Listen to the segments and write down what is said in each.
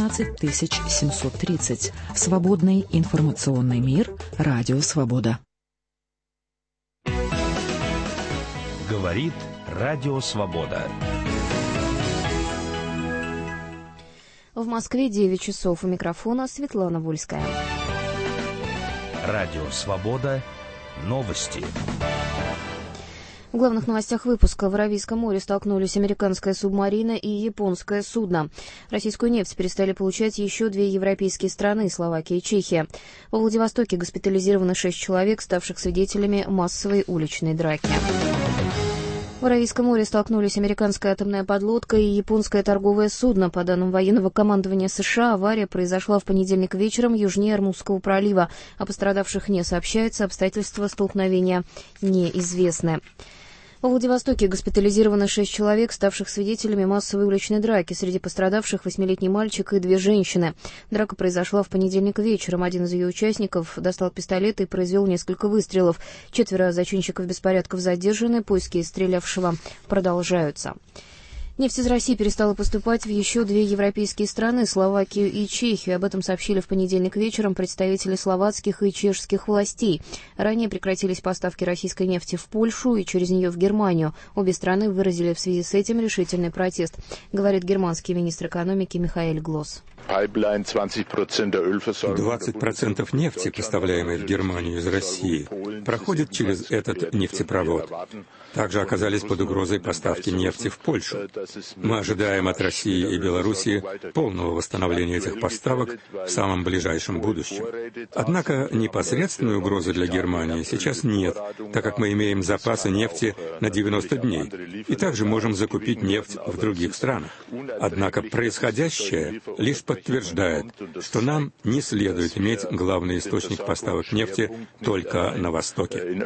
17730. Свободный информационный мир. Радио «Свобода». Говорит Радио «Свобода». В Москве 9 часов. У микрофона Светлана Вольская. Радио «Свобода». Новости. В главных новостях выпуска: в Аравийском море столкнулись американская субмарина и японское судно. Российскую нефть перестали получать еще 2 европейские страны — Словакия и Чехия. Во Владивостоке госпитализированы 6 человек, ставших свидетелями массовой уличной драки. В Аравийском море столкнулись американская атомная подлодка и японское торговое судно. По данным военного командования США, авария произошла в понедельник вечером южнее Ормузского пролива. О пострадавших не сообщается, обстоятельства столкновения неизвестны. Во Владивостоке госпитализировано 6 человек, ставших свидетелями массовой уличной драки. Среди пострадавших 8-летний мальчик и 2 женщины. Драка произошла в понедельник вечером. Один из ее участников достал пистолет и произвел несколько выстрелов. 4 зачинщиков беспорядков задержаны. Поиски стрелявшего продолжаются. Нефть из России перестала поступать в еще 2 европейские страны — Словакию и Чехию. Об этом сообщили в понедельник вечером представители словацких и чешских властей. Ранее прекратились поставки российской нефти в Польшу и через нее в Германию. Обе страны выразили в связи с этим решительный протест, говорит германский министр экономики Михаэль Глосс. 20% нефти, поставляемой в Германию из России, проходит через этот нефтепровод. Также оказались под угрозой поставки нефти в Польшу. Мы ожидаем от России и Белоруссии полного восстановления этих поставок в самом ближайшем будущем. Однако непосредственной угрозы для Германии сейчас нет, так как мы имеем запасы нефти на 90 дней и также можем закупить нефть в других странах. Однако происходящее лишь подтверждает, что нам не следует иметь главный источник поставок нефти только на Востоке,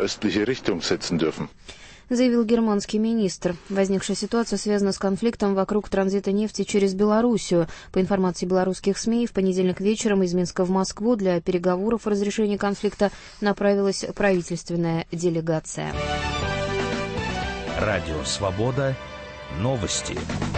заявил германский министр. Возникшая ситуация связана с конфликтом вокруг транзита нефти через Белоруссию. По информации белорусских СМИ, в понедельник вечером из Минска в Москву для переговоров о разрешении конфликта направилась правительственная делегация. Радио «Свобода». Новости.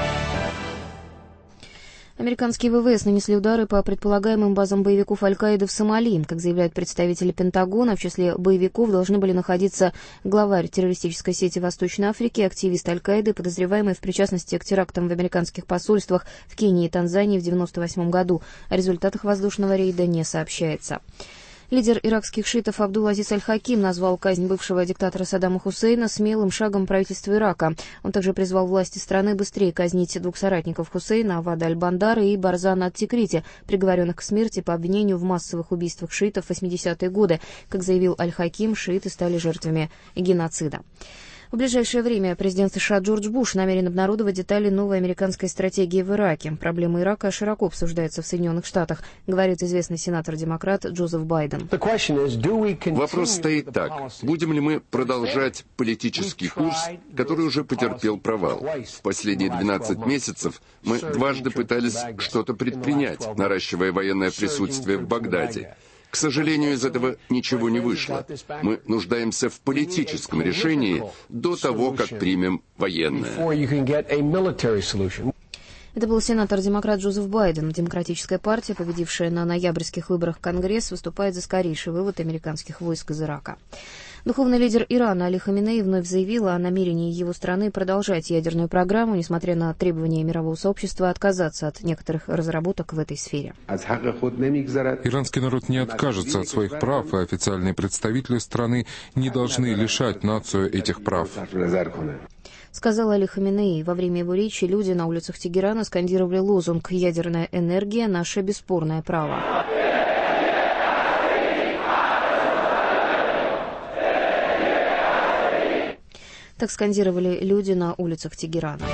Американские ВВС нанесли удары по предполагаемым базам боевиков Аль-Каиды в Сомали. Как заявляют представители Пентагона, в числе боевиков должны были находиться главарь террористической сети Восточной Африки, активист Аль-Каиды, подозреваемый в причастности к терактам в американских посольствах в Кении и Танзании в 1998 году. О результатах воздушного рейда не сообщается. Лидер иракских шиитов Абдул-Азиз Аль-Хаким назвал казнь бывшего диктатора Саддама Хусейна смелым шагом правительства Ирака. Он также призвал власти страны быстрее казнить 2 соратников Хусейна, Авада Аль-Бандара и Барзана Ат-Тикрити, приговоренных к смерти по обвинению в массовых убийствах шиитов в 80-е годы. Как заявил Аль-Хаким, шииты стали жертвами геноцида. В ближайшее время президент США Джордж Буш намерен обнародовать детали новой американской стратегии в Ираке. Проблемы Ирака широко обсуждаются в Соединенных Штатах, говорит известный сенатор-демократ Джозеф Байден. Вопрос стоит так. Будем ли мы продолжать политический курс, который уже потерпел провал? В последние 12 месяцев мы дважды пытались что-то предпринять, наращивая военное присутствие в Багдаде. К сожалению, из этого ничего не вышло. Мы нуждаемся в политическом решении до того, как примем военное. Это был сенатор-демократ Джозеф Байден. Демократическая партия, победившая на ноябрьских выборах в Конгресс, выступает за скорейший вывод американских войск из Ирака. Духовный лидер Ирана Али Хаминеи вновь заявил о намерении его страны продолжать ядерную программу, несмотря на требования мирового сообщества отказаться от некоторых разработок в этой сфере. Иранский народ не откажется от своих прав, и официальные представители страны не должны лишать нацию этих прав, сказал Али Хаминеи. Во время его речи люди на улицах Тегерана скандировали лозунг «Ядерная энергия – наше бесспорное право». Так скандировали люди на улицах Тегерана.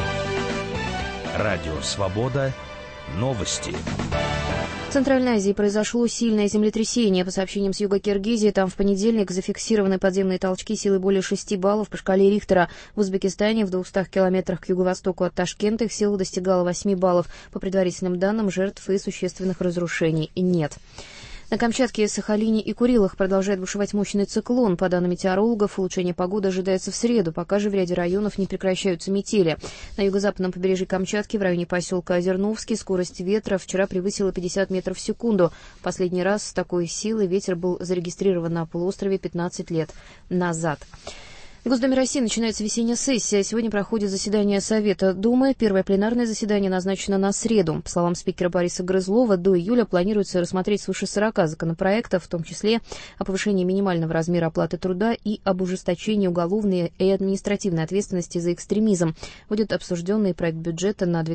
Радио «Свобода». Новости. В Центральной Азии произошло сильное землетрясение. По сообщениям с юга Киргизии, там в понедельник зафиксированы подземные толчки силой более 6 баллов по шкале Рихтера. В Узбекистане, в 200 километрах к юго-востоку от Ташкента, их сила достигала 8 баллов. По предварительным данным, жертв и существенных разрушений нет. На Камчатке, Сахалине и Курилах продолжает бушевать мощный циклон. По данным метеорологов, улучшение погоды ожидается в среду, пока же в ряде районов не прекращаются метели. На юго-западном побережье Камчатки, в районе поселка Озерновский, скорость ветра вчера превысила 50 метров в секунду. Последний раз с такой силой ветер был зарегистрирован на полуострове 15 лет назад. В Госдуме России начинается весенняя сессия. Сегодня проходит заседание Совета Думы. Первое пленарное заседание назначено на среду. По словам спикера Бориса Грызлова, до июля планируется рассмотреть свыше 40 законопроектов, в том числе о повышении минимального размера оплаты труда и об ужесточении уголовной и административной ответственности за экстремизм. Будет обсужденный проект бюджета на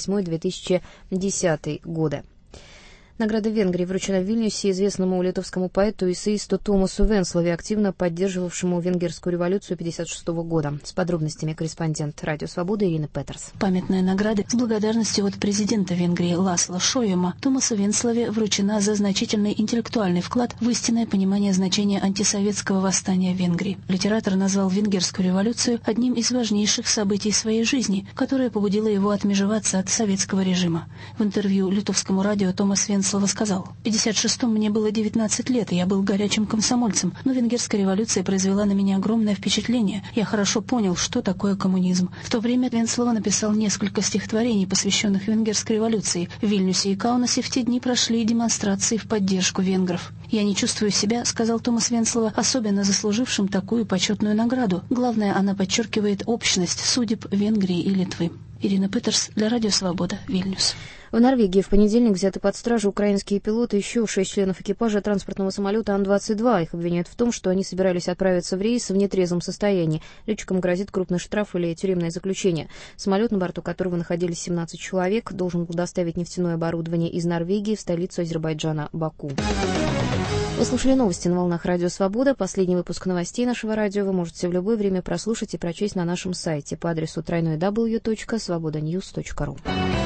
2008-2010 годы. Награда Венгрии вручена в Вильнюсе известному литовскому поэту и эссеисту Томасу Венслове, активно поддерживавшему венгерскую революцию 1956 года. С подробностями корреспондент «Радио Свобода» Ирина Петерс. Памятная награда с благодарностью от президента Венгрии Ласло Шойема Томасу Венслове вручена за значительный интеллектуальный вклад в истинное понимание значения антисоветского восстания в Венгрии. Литератор назвал венгерскую революцию одним из важнейших событий своей жизни, которое побудило его отмежеваться от советского режима. В интервью литовскому радио Томас Венслов сказал: «В 1956-м мне было 19 лет, и я был горячим комсомольцем, но венгерская революция произвела на меня огромное впечатление. Я хорошо понял, что такое коммунизм». В то время Венслова написал несколько стихотворений, посвященных венгерской революции. В Вильнюсе и Каунасе в те дни прошли демонстрации в поддержку венгров. «Я не чувствую себя, — сказал Томас Венслова, — особенно заслужившим такую почетную награду. Главное, она подчеркивает общность судеб Венгрии и Литвы». Ирина Петерс для Радио Свобода, Вильнюс. В Норвегии в понедельник взяты под стражу украинские пилоты и еще 6 членов экипажа транспортного самолета Ан-22. Их обвиняют в том, что они собирались отправиться в рейс в нетрезвом состоянии. Летчикам грозит крупный штраф или тюремное заключение. Самолет, на борту которого находились 17 человек, должен был доставить нефтяное оборудование из Норвегии в столицу Азербайджана Баку. Вы слушали новости на волнах Радио Свобода. Последний выпуск новостей нашего радио вы можете в любое время прослушать и прочесть на нашем сайте по адресу www.svobodanews.ru.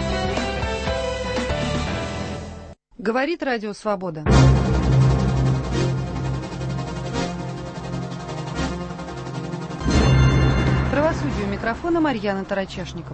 Говорит Радио Свобода. Правосудие, у микрофона Марьяна Тарачешникова.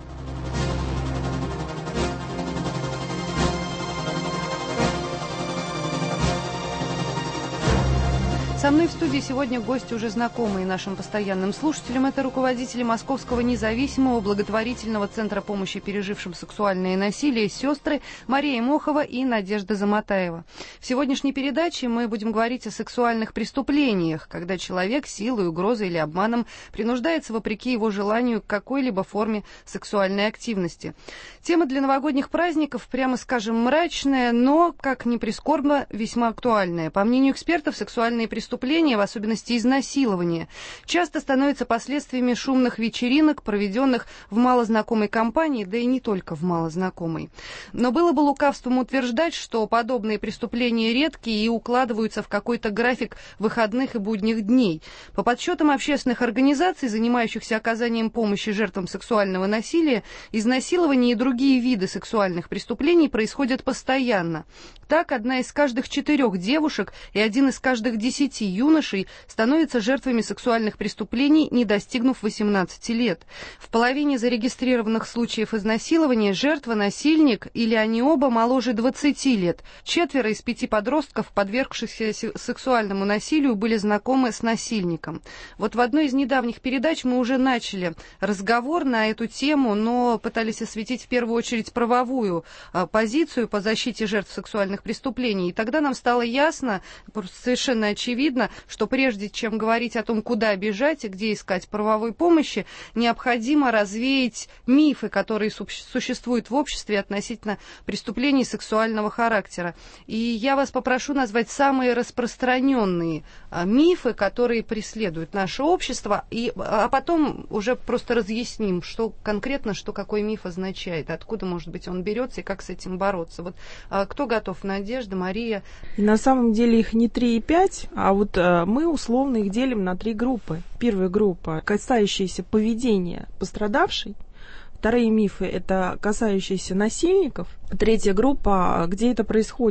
Со мной в студии сегодня гости, уже знакомые нашим постоянным слушателям. Это руководители Московского независимого благотворительного центра помощи пережившим сексуальное насилие сестры Мария Мохова и Надежда Заматаева. В сегодняшней передаче мы будем говорить о сексуальных преступлениях, когда человек силой, угрозой или обманом принуждается вопреки его желанию к какой-либо форме сексуальной активности. Тема для новогодних праздников, прямо скажем, мрачная, но, как ни прискорбно, весьма актуальная. По мнению экспертов, сексуальные преступления, в особенности изнасилования, часто становятся последствиями шумных вечеринок, проведенных в малознакомой компании, да и не только в малознакомой. Но было бы лукавством утверждать, что подобные преступления редкие и укладываются в какой-то график выходных и будних дней. По подсчетам общественных организаций, занимающихся оказанием помощи жертвам сексуального насилия, изнасилования и другие виды сексуальных преступлений происходят постоянно. Так, 1 из каждых 4 девушек и 1 из каждых 10 юношей становятся жертвами сексуальных преступлений, не достигнув 18 лет. В половине зарегистрированных случаев изнасилования жертва, насильник или они оба моложе 20 лет. 4 из 5 подростков, подвергшихся сексуальному насилию, были знакомы с насильником. Вот в одной из недавних передач мы уже начали разговор на эту тему, но пытались осветить в первую очередь правовую позицию по защите жертв сексуальных преступлений. И тогда нам стало ясно, совершенно очевидно, что прежде чем говорить о том, куда бежать и где искать правовой помощи, необходимо развеять мифы, которые существуют в обществе относительно преступлений сексуального характера. И я вас попрошу назвать самые распространенные мифы, которые преследуют наше общество, а потом уже просто разъясним, что конкретно, что какой миф означает, откуда, может быть, он берется и как с этим бороться. Вот кто готов? Надежда, Мария? На самом деле их не 3 и 5, а вот мы условно их делим на 3 группы. Первая группа, касающаяся поведения пострадавшей. Вторые мифы – это касающиеся насильников. Третья группа, где это происходит.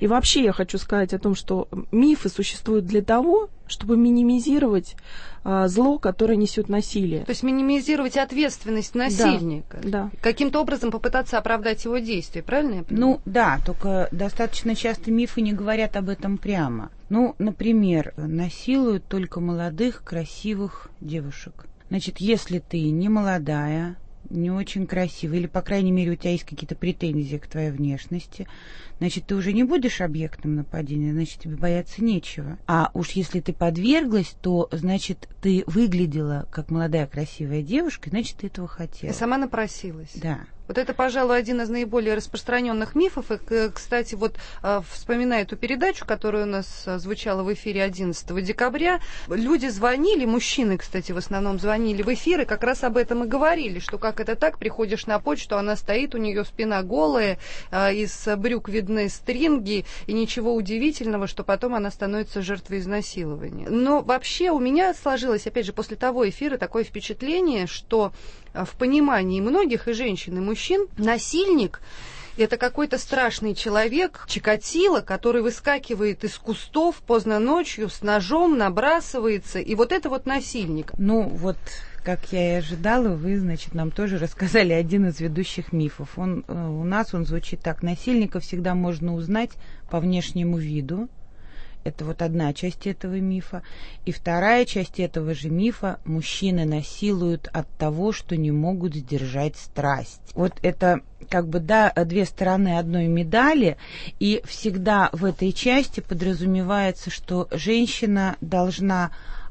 И вообще я хочу сказать о том, что мифы существуют для того, чтобы минимизировать зло, которое несет насилие. То есть минимизировать ответственность насильника. Да. Каким-то образом попытаться оправдать его действия, правильно я понимаю? Ну да, только достаточно часто мифы не говорят об этом прямо. Ну, например, насилуют только молодых, красивых девушек. Значит, если ты не молодая, не очень красивая, или, по крайней мере, у тебя есть какие-то претензии к твоей внешности, значит, ты уже не будешь объектом нападения, значит, тебе бояться нечего. А уж если ты подверглась, то, значит, ты выглядела как молодая красивая девушка, значит, ты этого хотела. И сама напросилась. Да. Вот это, пожалуй, один из наиболее распространенных мифов. И, кстати, вот вспоминая эту передачу, которая у нас звучала в эфире 11 декабря, люди звонили, мужчины, кстати, в основном звонили в эфир, и как раз об этом и говорили, что как это так, приходишь на почту, она стоит, у нее спина голая, из брюк видны стринги, и ничего удивительного, что потом она становится жертвой изнасилования. Но вообще у меня сложилось, опять же, после того эфира такое впечатление, что в понимании многих и женщин, и мужчин насильник — это какой-то страшный человек, Чикатило, который выскакивает из кустов поздно ночью с ножом, набрасывается, и вот это вот насильник. Ну вот, как я и ожидала, вы, значит, нам тоже рассказали один из ведущих мифов. У нас звучит так: насильника всегда можно узнать по внешнему виду. Это вот одна часть этого мифа. И вторая часть этого же мифа: мужчины насилуют от того, что не могут сдержать страсть. Вот это как бы, да, две стороны одной медали, и всегда в этой части подразумевается, что женщина должна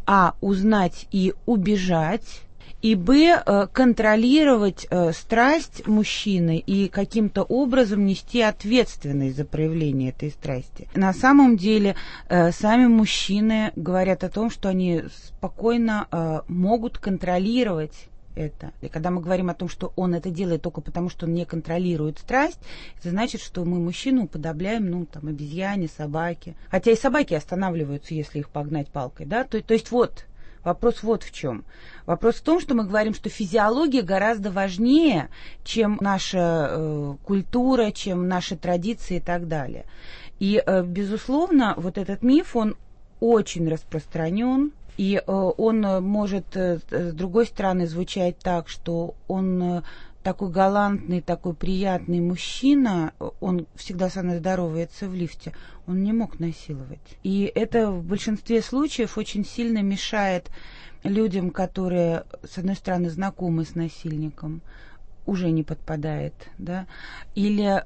узнать и убежать, и контролировать страсть мужчины и каким-то образом нести ответственность за проявление этой страсти. На самом деле сами мужчины говорят о том, что они спокойно могут контролировать это. И когда мы говорим о том, что он это делает только потому, что он не контролирует страсть, это значит, что мы мужчину уподобляем, обезьяне, собаке. Хотя и собаки останавливаются, если их погнать палкой, да? То есть вот. Вопрос вот в чем. Вопрос в том, что мы говорим, что физиология гораздо важнее, чем наша культура, чем наши традиции и так далее. И, безусловно, вот этот миф, он очень распространен, и он может, с другой стороны, звучать так, что он такой галантный, такой приятный мужчина, он всегда со мной здоровается в лифте, он не мог насиловать. И это в большинстве случаев очень сильно мешает людям, которые, с одной стороны, знакомы с насильником, уже не подпадает, да, или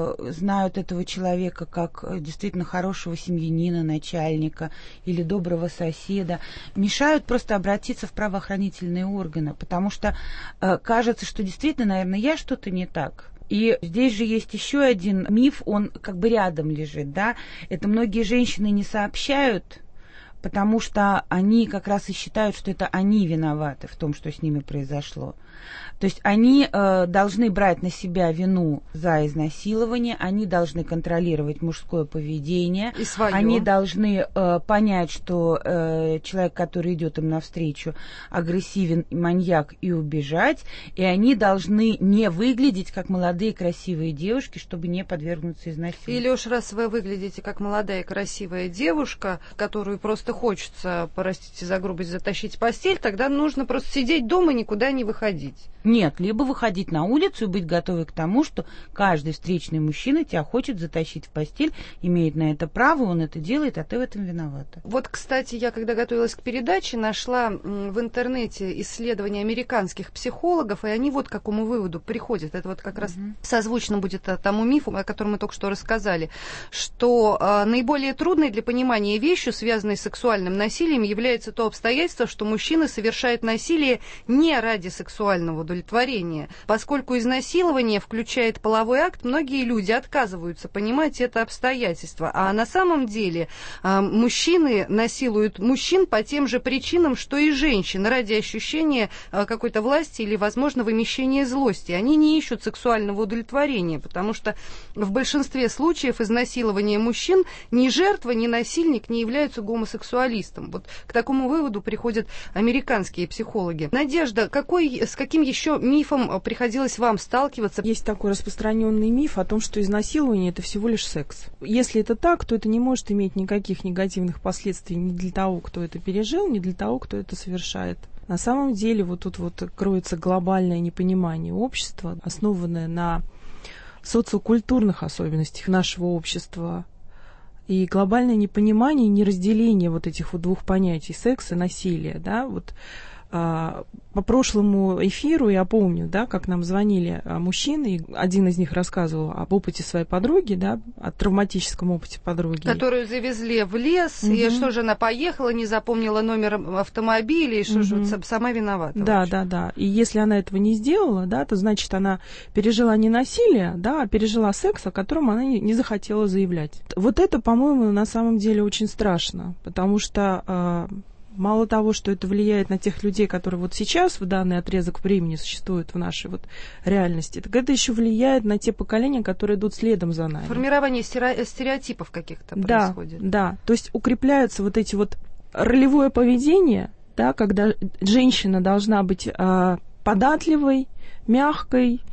знают этого человека как действительно хорошего семьянина, начальника или доброго соседа, мешают просто обратиться в правоохранительные органы, потому что кажется, что действительно, наверное, я что-то не так. И здесь же есть еще один миф, он как бы рядом лежит, да, это многие женщины не сообщают, потому что они как раз и считают, что это они виноваты в том, что с ними произошло. То есть они должны брать на себя вину за изнасилование, они должны контролировать мужское поведение, и свое. Они должны понять, что человек, который идет им навстречу, агрессивен, маньяк, и убежать, и они должны не выглядеть как молодые красивые девушки, чтобы не подвергнуться изнасилованию. Или уж раз вы выглядите как молодая красивая девушка, которую просто хочется, простите за грубость, затащить в постель, тогда нужно просто сидеть дома, никуда не выходить. Нет, либо выходить на улицу и быть готовой к тому, что каждый встречный мужчина тебя хочет затащить в постель, имеет на это право, он это делает, а ты в этом виновата. Вот, кстати, я, когда готовилась к передаче, нашла в интернете исследования американских психологов, и они вот к какому выводу приходят. Это вот как раз созвучно будет тому мифу, о котором мы только что рассказали, что наиболее трудной для понимания вещью, связанной с сексуальным насилием, является то обстоятельство, что мужчина совершает насилие не ради сексуального удовлетворения. Поскольку изнасилование включает половой акт, многие люди отказываются понимать это обстоятельство. А на самом деле мужчины насилуют мужчин по тем же причинам, что и женщины, ради ощущения какой-то власти или, возможно, вымещения злости. Они не ищут сексуального удовлетворения, потому что в большинстве случаев изнасилования мужчин ни жертва, ни насильник не являются гомосексуалистом. Вот к такому выводу приходят американские психологи. Надежда, с каким еще мифом приходилось вам сталкиваться? Есть такой распространенный миф о том, что изнасилование — это всего лишь секс. Если это так, то это не может иметь никаких негативных последствий ни для того, кто это пережил, ни для того, кто это совершает. На самом деле вот тут вот кроется глобальное непонимание общества, основанное на социокультурных особенностях нашего общества. И глобальное непонимание, неразделение вот этих вот двух понятий — секс и насилие, да, вот. По прошлому эфиру я помню, да, как нам звонили мужчины, и один из них рассказывал об опыте своей подруги, да, о травматическом опыте подруги. Которую завезли в лес, и что же она поехала, не запомнила номер автомобиля, и что же сама виновата. Да. И если она этого не сделала, да, то значит она пережила не насилие, да, а пережила секс, о котором она не захотела заявлять. Вот это, по-моему, на самом деле очень страшно, потому что мало того, что это влияет на тех людей, которые вот сейчас в данный отрезок времени существуют в нашей вот реальности, так это еще влияет на те поколения, которые идут следом за нами. Формирование стереотипов каких-то происходит. Да, то есть укрепляются вот эти вот ролевое поведение, да, когда женщина должна быть податливой, мягкой,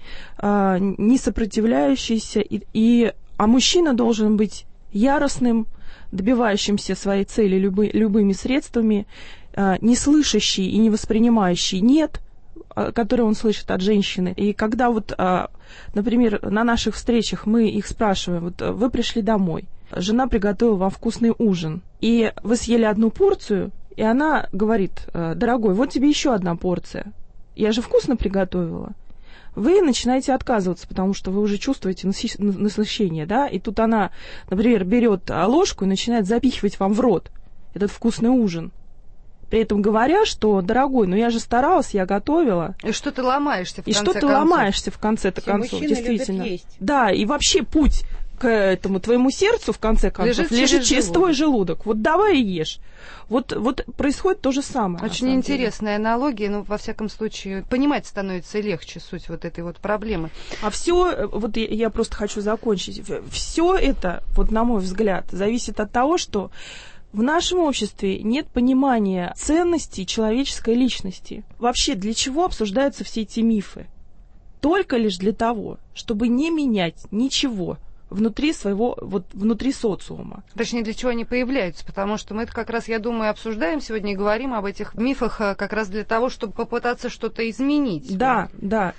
не сопротивляющейся, а мужчина должен быть яростным, добивающимся своей цели любыми средствами, не слышащий и не воспринимающий «нет», который он слышит от женщины. И когда вот, например, на наших встречах мы их спрашиваем, вот вы пришли домой, жена приготовила вам вкусный ужин, и вы съели одну порцию, и она говорит: дорогой, вот тебе еще одна порция, я же вкусно приготовила. Вы начинаете отказываться, потому что вы уже чувствуете насыщение, да, и тут она, например, берет ложку и начинает запихивать вам в рот этот вкусный ужин. При этом говоря, что, дорогой, ну я же старалась, я готовила. И что ты ломаешься в конце концов. И что ты ломаешься в конце-то концов, действительно. Да, и вообще путь к этому твоему сердцу, в конце концов, лежит через твой желудок. Вот давай и ешь. Вот происходит то же самое. Очень интересная аналогия, но, во всяком случае, понимать становится легче суть вот этой вот проблемы. А все, вот я просто хочу закончить, все это, вот на мой взгляд, зависит от того, что в нашем обществе нет понимания ценностей человеческой личности. Вообще, для чего обсуждаются все эти мифы? Только лишь для того, чтобы не менять ничего внутри внутри социума. Точнее, для чего они появляются, потому что мы это как раз, я думаю, обсуждаем сегодня и говорим об этих мифах как раз для того, чтобы попытаться что-то изменить. Да.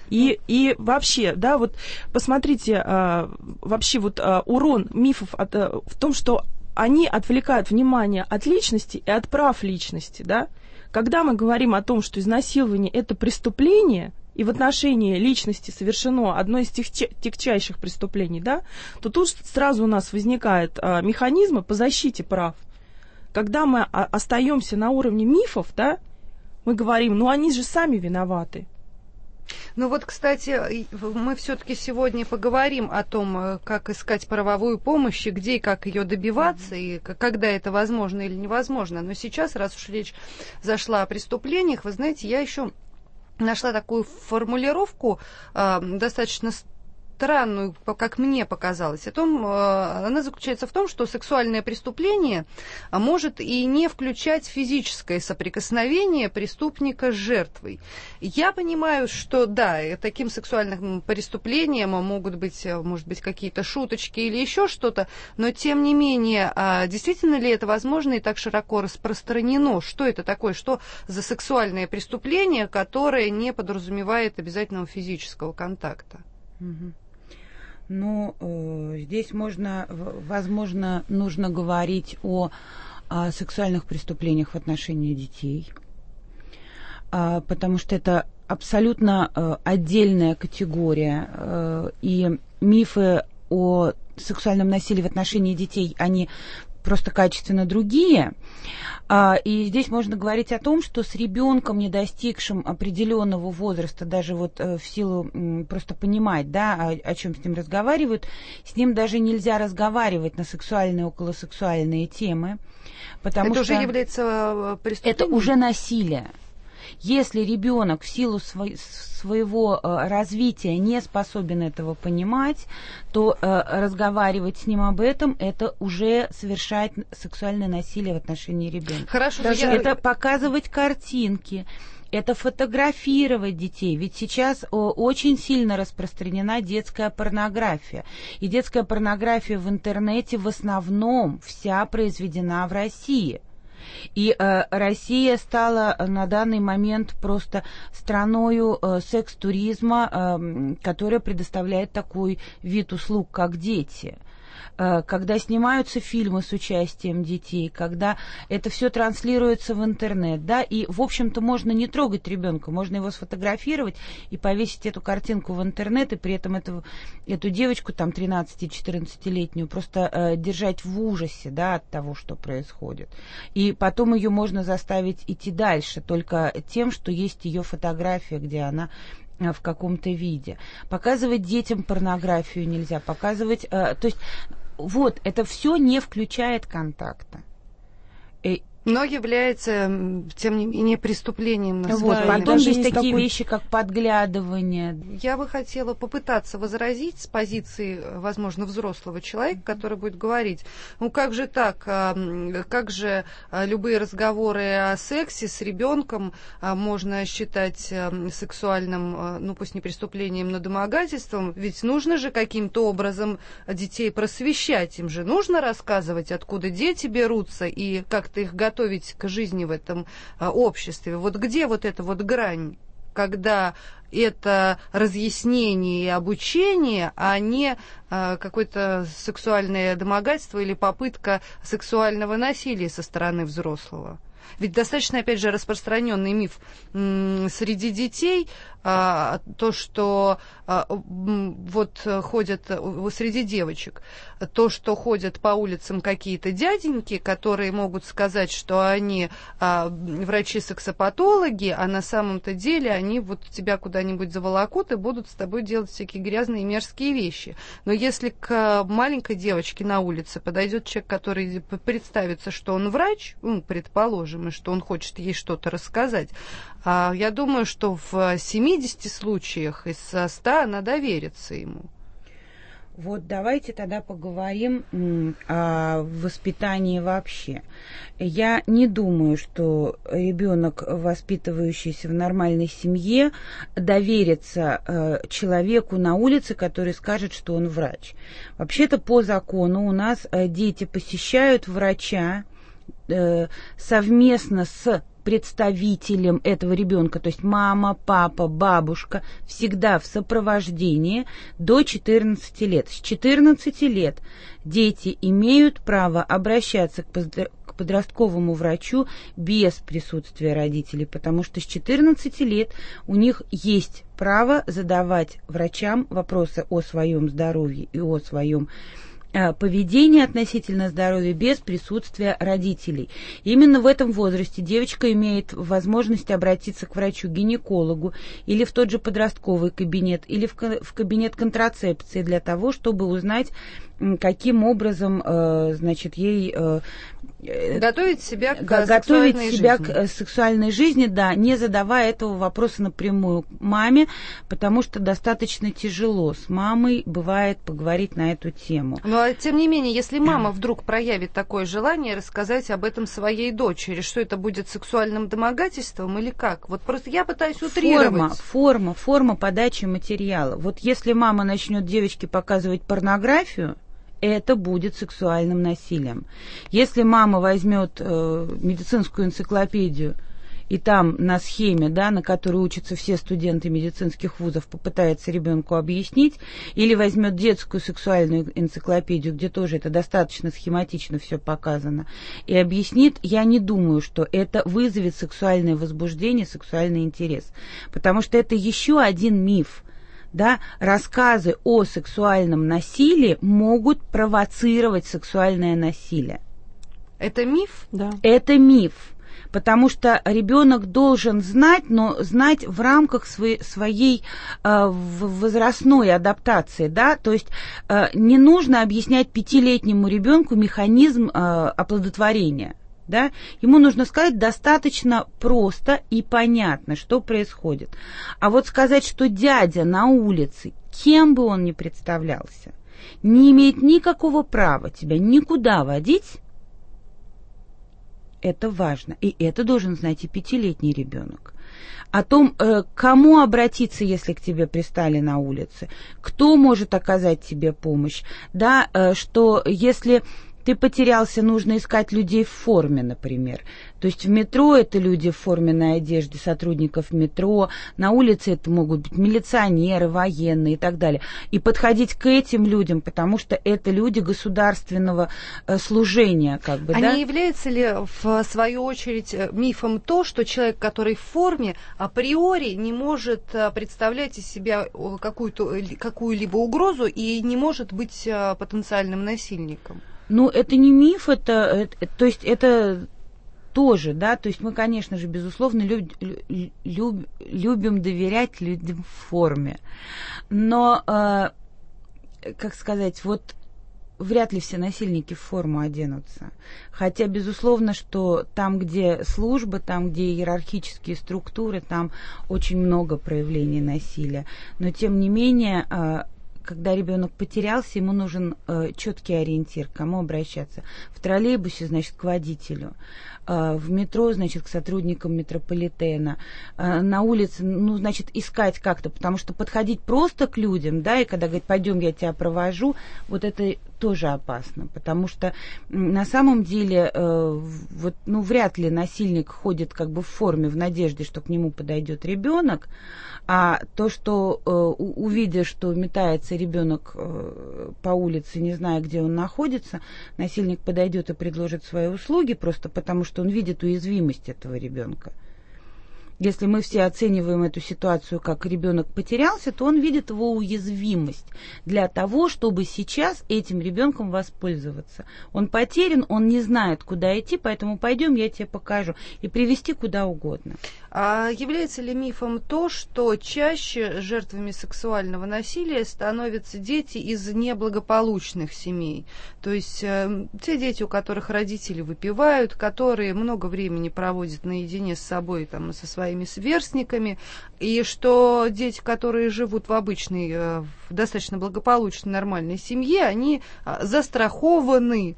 И вообще, да, вот посмотрите, вообще вот урон мифов в том, что они отвлекают внимание от личности и от прав личности, да. Когда мы говорим о том, что изнасилование – это преступление, и в отношении личности совершено одно из тягчайших преступлений, да, то тут сразу у нас возникают механизмы по защите прав. Когда мы остаемся на уровне мифов, да, мы говорим, ну они же сами виноваты. Ну вот, кстати, мы все-таки сегодня поговорим о том, как искать правовую помощь, и где и как ее добиваться, и когда это возможно или невозможно. Но сейчас, раз уж речь зашла о преступлениях, вы знаете, я еще нашла такую формулировку достаточно странную, как мне показалось. Она заключается в том, что сексуальное преступление может и не включать физическое соприкосновение преступника с жертвой. Я понимаю, что да, таким сексуальным преступлением могут быть, может быть, какие-то шуточки или еще что-то, но тем не менее, действительно ли это возможно и так широко распространено? Что это такое? Что за сексуальное преступление, которое не подразумевает обязательного физического контакта? Ну, здесь возможно, нужно говорить о сексуальных преступлениях в отношении детей, потому что это абсолютно отдельная категория, и мифы о сексуальном насилии в отношении детей, они просто качественно другие. И здесь можно говорить о том, что с ребенком, не достигшим определенного возраста, даже вот в силу просто понимать, да, о чем с ним разговаривают, с ним даже нельзя разговаривать на сексуальные, околосексуальные темы, потому это что уже является преступлением? Это уже насилие. Если ребенок в силу своего развития не способен этого понимать, то разговаривать с ним об этом, это уже совершать сексуальное насилие в отношении ребенка. Хорошо, это показывать картинки, это фотографировать детей. Ведь сейчас очень сильно распространена детская порнография. И детская порнография в интернете в основном вся произведена в России. И Россия стала на данный момент просто страною секс-туризма, которая предоставляет такой вид услуг, как дети. Когда снимаются фильмы с участием детей, когда это все транслируется в интернет, да, и, в общем-то, можно не трогать ребенка, можно его сфотографировать и повесить эту картинку в интернет, и при этом эту девочку, там, 13-14-летнюю, просто держать в ужасе, да, от того, что происходит. И потом ее можно заставить идти дальше, только тем, что есть ее фотография, где она в каком-то виде. Показывать детям порнографию нельзя, показывать... то есть вот, это все не включает контакта. Но является, тем не менее, преступлением. Вот, потом есть такие вещи, как подглядывание. Я бы хотела попытаться возразить с позиции, возможно, взрослого человека, который будет говорить, ну как же так, как же любые разговоры о сексе с ребенком можно считать сексуальным, ну пусть не преступлением, но домогательством, ведь нужно же каким-то образом детей просвещать, им же нужно рассказывать, откуда дети берутся и как-то их готовить к жизни в этом обществе. Вот где вот эта вот грань, когда это разъяснение и обучение, а не какое-то сексуальное домогательство или попытка сексуального насилия со стороны взрослого? Ведь достаточно, опять же, распространенный миф среди детей, то, что вот ходят среди девочек, то, что ходят по улицам какие-то дяденьки, которые могут сказать, что они врачи-сексопатологи, а на самом-то деле они вот тебя куда-нибудь заволокут и будут с тобой делать всякие грязные и мерзкие вещи. Но если к маленькой девочке на улице подойдет человек, который представится, что он врач, ну, предположим, и что он хочет ей что-то рассказать, я думаю, что в 70 случаях из 100 она доверится ему. Вот давайте тогда поговорим о воспитании вообще. Я не думаю, что ребенок, воспитывающийся в нормальной семье, доверится человеку на улице, который скажет, что он врач. Вообще-то по закону у нас дети посещают врача совместно с представителем этого ребенка, то есть мама, папа, бабушка, всегда в сопровождении до 14 лет. С 14 лет дети имеют право обращаться к подростковому врачу без присутствия родителей, потому что с 14 лет у них есть право задавать врачам вопросы о своем здоровье и о своем поведение относительно здоровья без присутствия родителей. Именно в этом возрасте девочка имеет возможность обратиться к врачу-гинекологу или в тот же подростковый кабинет, или в кабинет контрацепции для того, чтобы узнать, каким образом, значит, ей готовить себя к сексуальной жизни, да, не задавая этого вопроса напрямую маме, потому что достаточно тяжело с мамой бывает поговорить на эту тему. Но, тем не менее, если мама вдруг проявит такое желание рассказать об этом своей дочери, что это будет сексуальным домогательством или как? Вот просто я пытаюсь утрировать. Форма подачи материала. Вот если мама начнет девочке показывать порнографию, это будет сексуальным насилием. Если мама возьмет медицинскую энциклопедию и там на схеме, да, на которой учатся все студенты медицинских вузов, попытается ребенку объяснить, или возьмет детскую сексуальную энциклопедию, где тоже это достаточно схематично все показано, и объяснит, я не думаю, что это вызовет сексуальное возбуждение, сексуальный интерес. Потому что это еще один миф. Да, рассказы о сексуальном насилии могут провоцировать сексуальное насилие. Это миф? Да. Это миф. Потому что ребенок должен знать, но знать в рамках своей возрастной адаптации. Да? То есть не нужно объяснять 5-летнему ребенку механизм оплодотворения. Да? Ему нужно сказать достаточно просто и понятно, что происходит. А вот сказать, что дядя на улице, кем бы он ни представлялся, не имеет никакого права тебя никуда водить, это важно. И это должен знать и 5-летний ребенок. о том, кому обратиться, если к тебе пристали на улице, кто может оказать тебе помощь, да, что если ты потерялся, нужно искать людей в форме, например. То есть в метро это люди в форменной одежде, сотрудников метро, на улице это могут быть милиционеры, военные и так далее. И подходить к этим людям, потому что это люди государственного служения, как бы, да? Не является ли, в свою очередь, мифом то, что человек, который в форме, априори не может представлять из себя какую-либо угрозу и не может быть потенциальным насильником? Ну, это не миф, то есть это тоже, да, то есть мы, конечно же, безусловно, любим доверять людям в форме, но, как сказать, вот вряд ли все насильники в форму оденутся, хотя, безусловно, что там, где служба, там, где иерархические структуры, там очень много проявлений насилия, но, тем не менее, когда ребенок потерялся, ему нужен четкий ориентир, к кому обращаться. В троллейбусе, значит, к водителю. В метро, значит, к сотрудникам метрополитена. На улице, ну, значит, искать как-то, потому что подходить просто к людям, да, и когда говорит, пойдем, я тебя провожу, вот это тоже опасно, потому что на самом деле вот, ну, вряд ли насильник ходит как бы в форме, в надежде, что к нему подойдет ребенок, а то, что увидя, что метается ребенок по улице, не зная, где он находится, насильник подойдет и предложит свои услуги, просто потому что он видит уязвимость этого ребенка. Если мы все оцениваем эту ситуацию как ребенок потерялся, то он видит его уязвимость для того, чтобы сейчас этим ребенком воспользоваться. Он потерян, он не знает, куда идти, поэтому пойдем, я тебе покажу. И привести куда угодно. А является ли мифом то, что чаще жертвами сексуального насилия становятся дети из неблагополучных семей? То есть те дети, у которых родители выпивают, которые много времени проводят наедине с собой, там, со своими сверстниками, и что дети, которые живут в обычной, в достаточно благополучной, нормальной семье, они застрахованы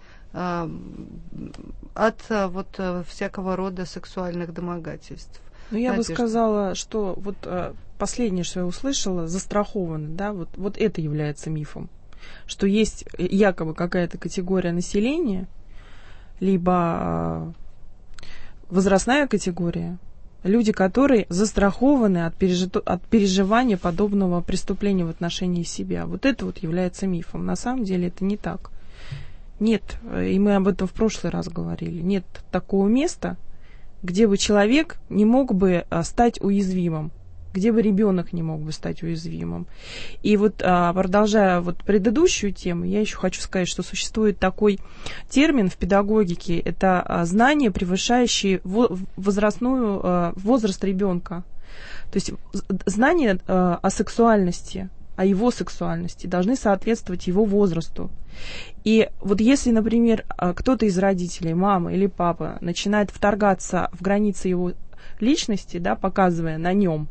от вот всякого рода сексуальных домогательств. Ну, я бы сказала, что вот последнее, что я услышала, застрахованы, да, вот это является мифом, что есть якобы какая-то категория населения, либо возрастная категория, люди, которые застрахованы от переживания подобного преступления в отношении себя. Вот это вот является мифом. На самом деле это не так. Нет, и мы об этом в прошлый раз говорили, нет такого места, где бы человек не мог бы стать уязвимым, где бы ребенок не мог бы стать уязвимым. И вот продолжая вот предыдущую тему, я еще хочу сказать, что существует такой термин в педагогике, это знание, превышающее возраст ребенка. То есть знания о сексуальности, о его сексуальности должны соответствовать его возрасту. И вот если, например, кто-то из родителей, мама или папа, начинает вторгаться в границы его личности, да, показывая на нем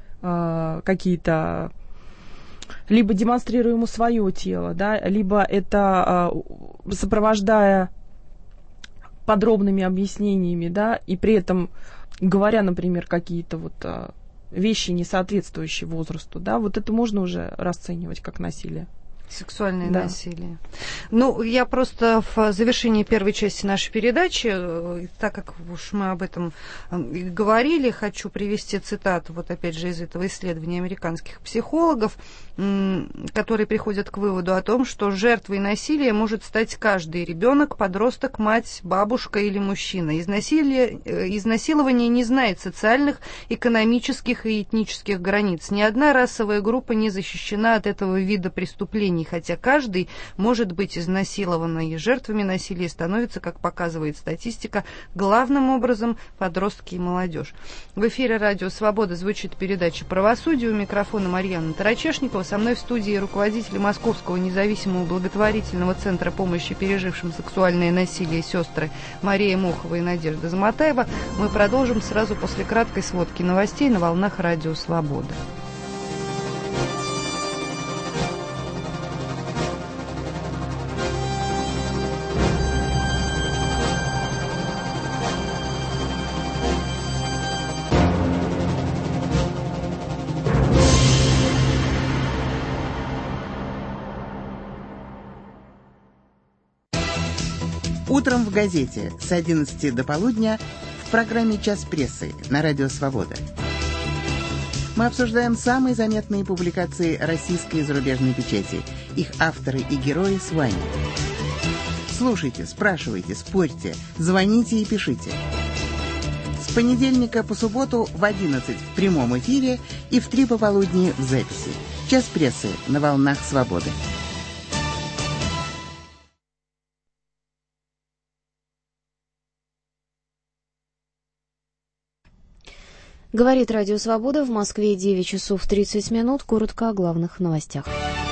какие-то, либо демонстрируя ему свое тело, да, либо это сопровождая подробными объяснениями, да, и при этом говоря, например, какие-то вот вещи, не соответствующие возрасту, да, вот это можно уже расценивать как насилие. Сексуальное насилие. Ну, я просто в завершении первой части нашей передачи, так как уж мы об этом говорили, хочу привести цитату, вот опять же, из этого исследования американских психологов, которые приходят к выводу о том, что жертвой насилия может стать каждый ребенок, подросток, мать, бабушка или мужчина. Изнасилование не знает социальных, экономических и этнических границ. Ни одна расовая группа не защищена от этого вида преступлений, хотя каждый может быть изнасилован, и жертвами насилия становятся, как показывает статистика, главным образом подростки и молодежь. В эфире «Радио Свобода» звучит передача «Правосудие». У микрофона Марьяна Тарачешникова. Со мной в студии руководитель Московского независимого благотворительного центра помощи пережившим сексуальное насилие сестры Мария Мохова и Надежда Заматаева. Мы продолжим сразу после краткой сводки новостей на волнах «Радио Свобода». Утром в газете с 11 до полудня в программе «Час прессы» на Радио Свобода. Мы обсуждаем самые заметные публикации российской и зарубежной печати. Их авторы и герои с вами. Слушайте, спрашивайте, спорьте, звоните и пишите. С понедельника по субботу в 11 в прямом эфире и в 3 пополудни в записи. «Час прессы» на волнах Свободы. Говорит Радио Свобода, в Москве 9 часов 30 минут. Коротко о главных новостях.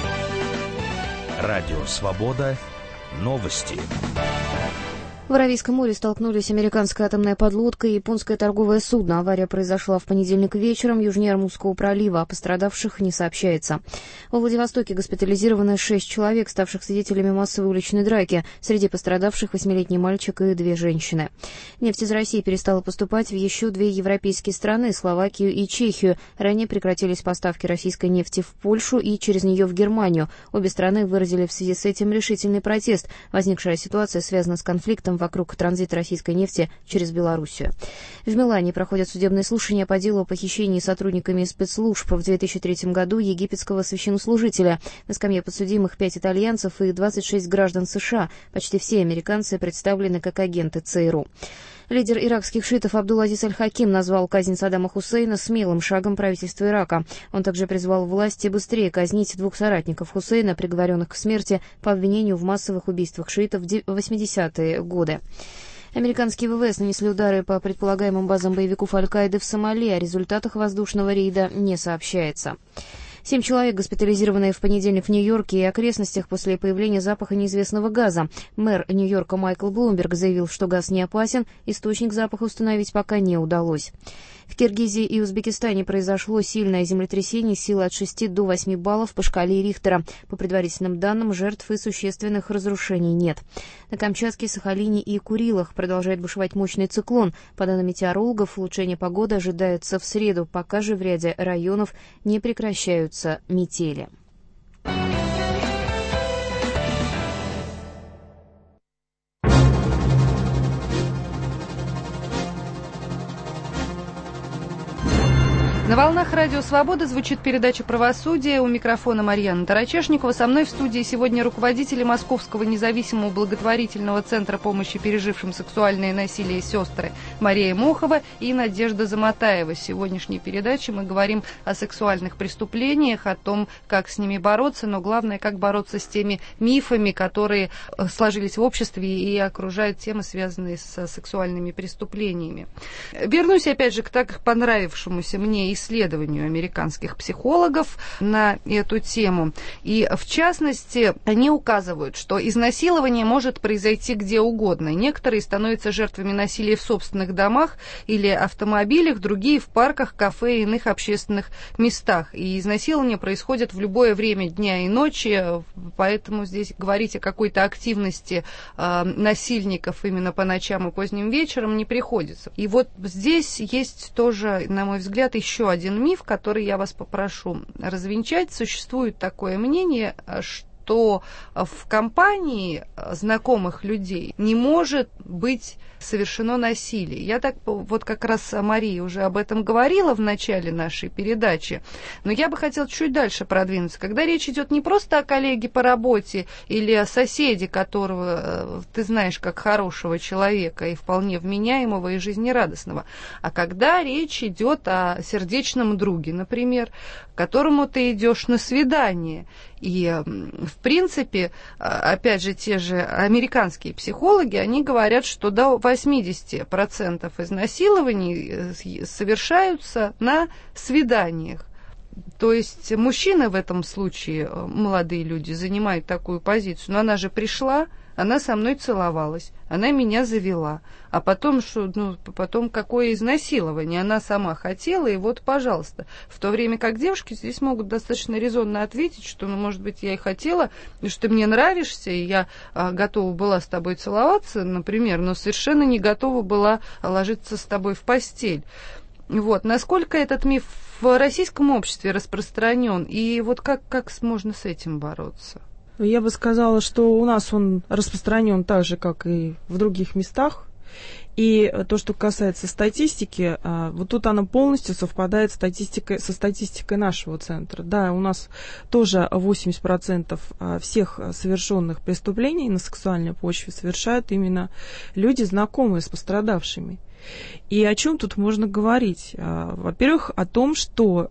Радио Свобода. Новости. В Аравийском море столкнулись американская атомная подлодка и японское торговое судно. Авария произошла в понедельник вечером южнее Армузского пролива. О пострадавших не сообщается. Во Владивостоке госпитализированы 6 человек, ставших свидетелями массовой уличной драки. Среди пострадавших 8-летний мальчик и 2 женщины. Нефть из России перестала поступать в еще 2 европейские страны – Словакию и Чехию. Ранее прекратились поставки российской нефти в Польшу и через нее в Германию. Обе страны выразили в связи с этим решительный протест. Возникшая ситуация связана с конфликтом вокруг транзита российской нефти через Белоруссию. В Милане проходят судебные слушания по делу о похищении сотрудниками спецслужб в 2003 году египетского священнослужителя. На скамье подсудимых 5 итальянцев и 26 граждан США. Почти все американцы представлены как агенты ЦРУ. Лидер иракских шиитов Абдул-Азиз Аль-Хаким назвал казнь Саддама Хусейна смелым шагом правительства Ирака. Он также призвал власти быстрее казнить 2 соратников Хусейна, приговоренных к смерти по обвинению в массовых убийствах шиитов в 80-е годы. Американские ВВС нанесли удары по предполагаемым базам боевиков Аль-Каиды в Сомали. О результатах воздушного рейда не сообщается. 7 человек, госпитализированные в понедельник в Нью-Йорке и окрестностях после появления запаха неизвестного газа. Мэр Нью-Йорка Майкл Блумберг заявил, что газ не опасен, источник запаха установить пока не удалось. В Киргизии и Узбекистане произошло сильное землетрясение силы от 6 до 8 баллов по шкале Рихтера. По предварительным данным, жертв и существенных разрушений нет. На Камчатке, Сахалине и Курилах продолжает бушевать мощный циклон. По данным метеорологов, улучшение погоды ожидается в среду, пока же в ряде районов не прекращаются метели. На волнах Радио Свобода звучит передача «Правосудие». У микрофона Марьяна Тарачешникова. Со мной в студии сегодня руководители Московского независимого благотворительного центра помощи пережившим сексуальное насилие сестры Мария Мохова и Надежда Заматаева. В сегодняшней передаче мы говорим о сексуальных преступлениях, о том, как с ними бороться, но главное, как бороться с теми мифами, которые сложились в обществе и окружают темы, связанные с сексуальными преступлениями. Вернусь опять же к так понравившемуся мне исследованию американских психологов на эту тему. И, в частности, они указывают, что изнасилование может произойти где угодно. Некоторые становятся жертвами насилия в собственных домах или автомобилях, другие в парках, кафе и иных общественных местах. И изнасилование происходит в любое время дня и ночи, поэтому здесь говорить о какой-то активности насильников именно по ночам и поздним вечером не приходится. И вот здесь есть тоже, на мой взгляд, еще один миф, который я вас попрошу развенчать. Существует такое мнение, что в компании знакомых людей не может быть совершено насилие. Я так вот как раз Мария уже об этом говорила в начале нашей передачи, но я бы хотела чуть дальше продвинуться. Когда речь идет не просто о коллеге по работе или о соседе, которого ты знаешь как хорошего человека и вполне вменяемого и жизнерадостного, а когда речь идет о сердечном друге, например, к которому ты идешь на свидание. И, в принципе, опять же, те же американские психологи, они говорят, что до 80% изнасилований совершаются на свиданиях. То есть мужчины в этом случае, молодые люди, занимают такую позицию. Но она же пришла, она со мной целовалась, она меня завела. А потом, потом какое изнасилование? Она сама хотела, и вот, пожалуйста. В то время как девушки здесь могут достаточно резонно ответить, что, может быть, я и хотела, и что ты мне нравишься, и я готова была с тобой целоваться, например, но совершенно не готова была ложиться с тобой в постель. Вот. Насколько этот миф в российском обществе распространен, и вот как можно с этим бороться? Я бы сказала, что у нас он распространен так же, как и в других местах. И то, что касается статистики, вот тут она полностью совпадает со статистикой нашего центра. Да, у нас тоже 80% всех совершенных преступлений на сексуальной почве совершают именно люди, знакомые с пострадавшими. И о чем тут можно говорить? Во-первых, о том, что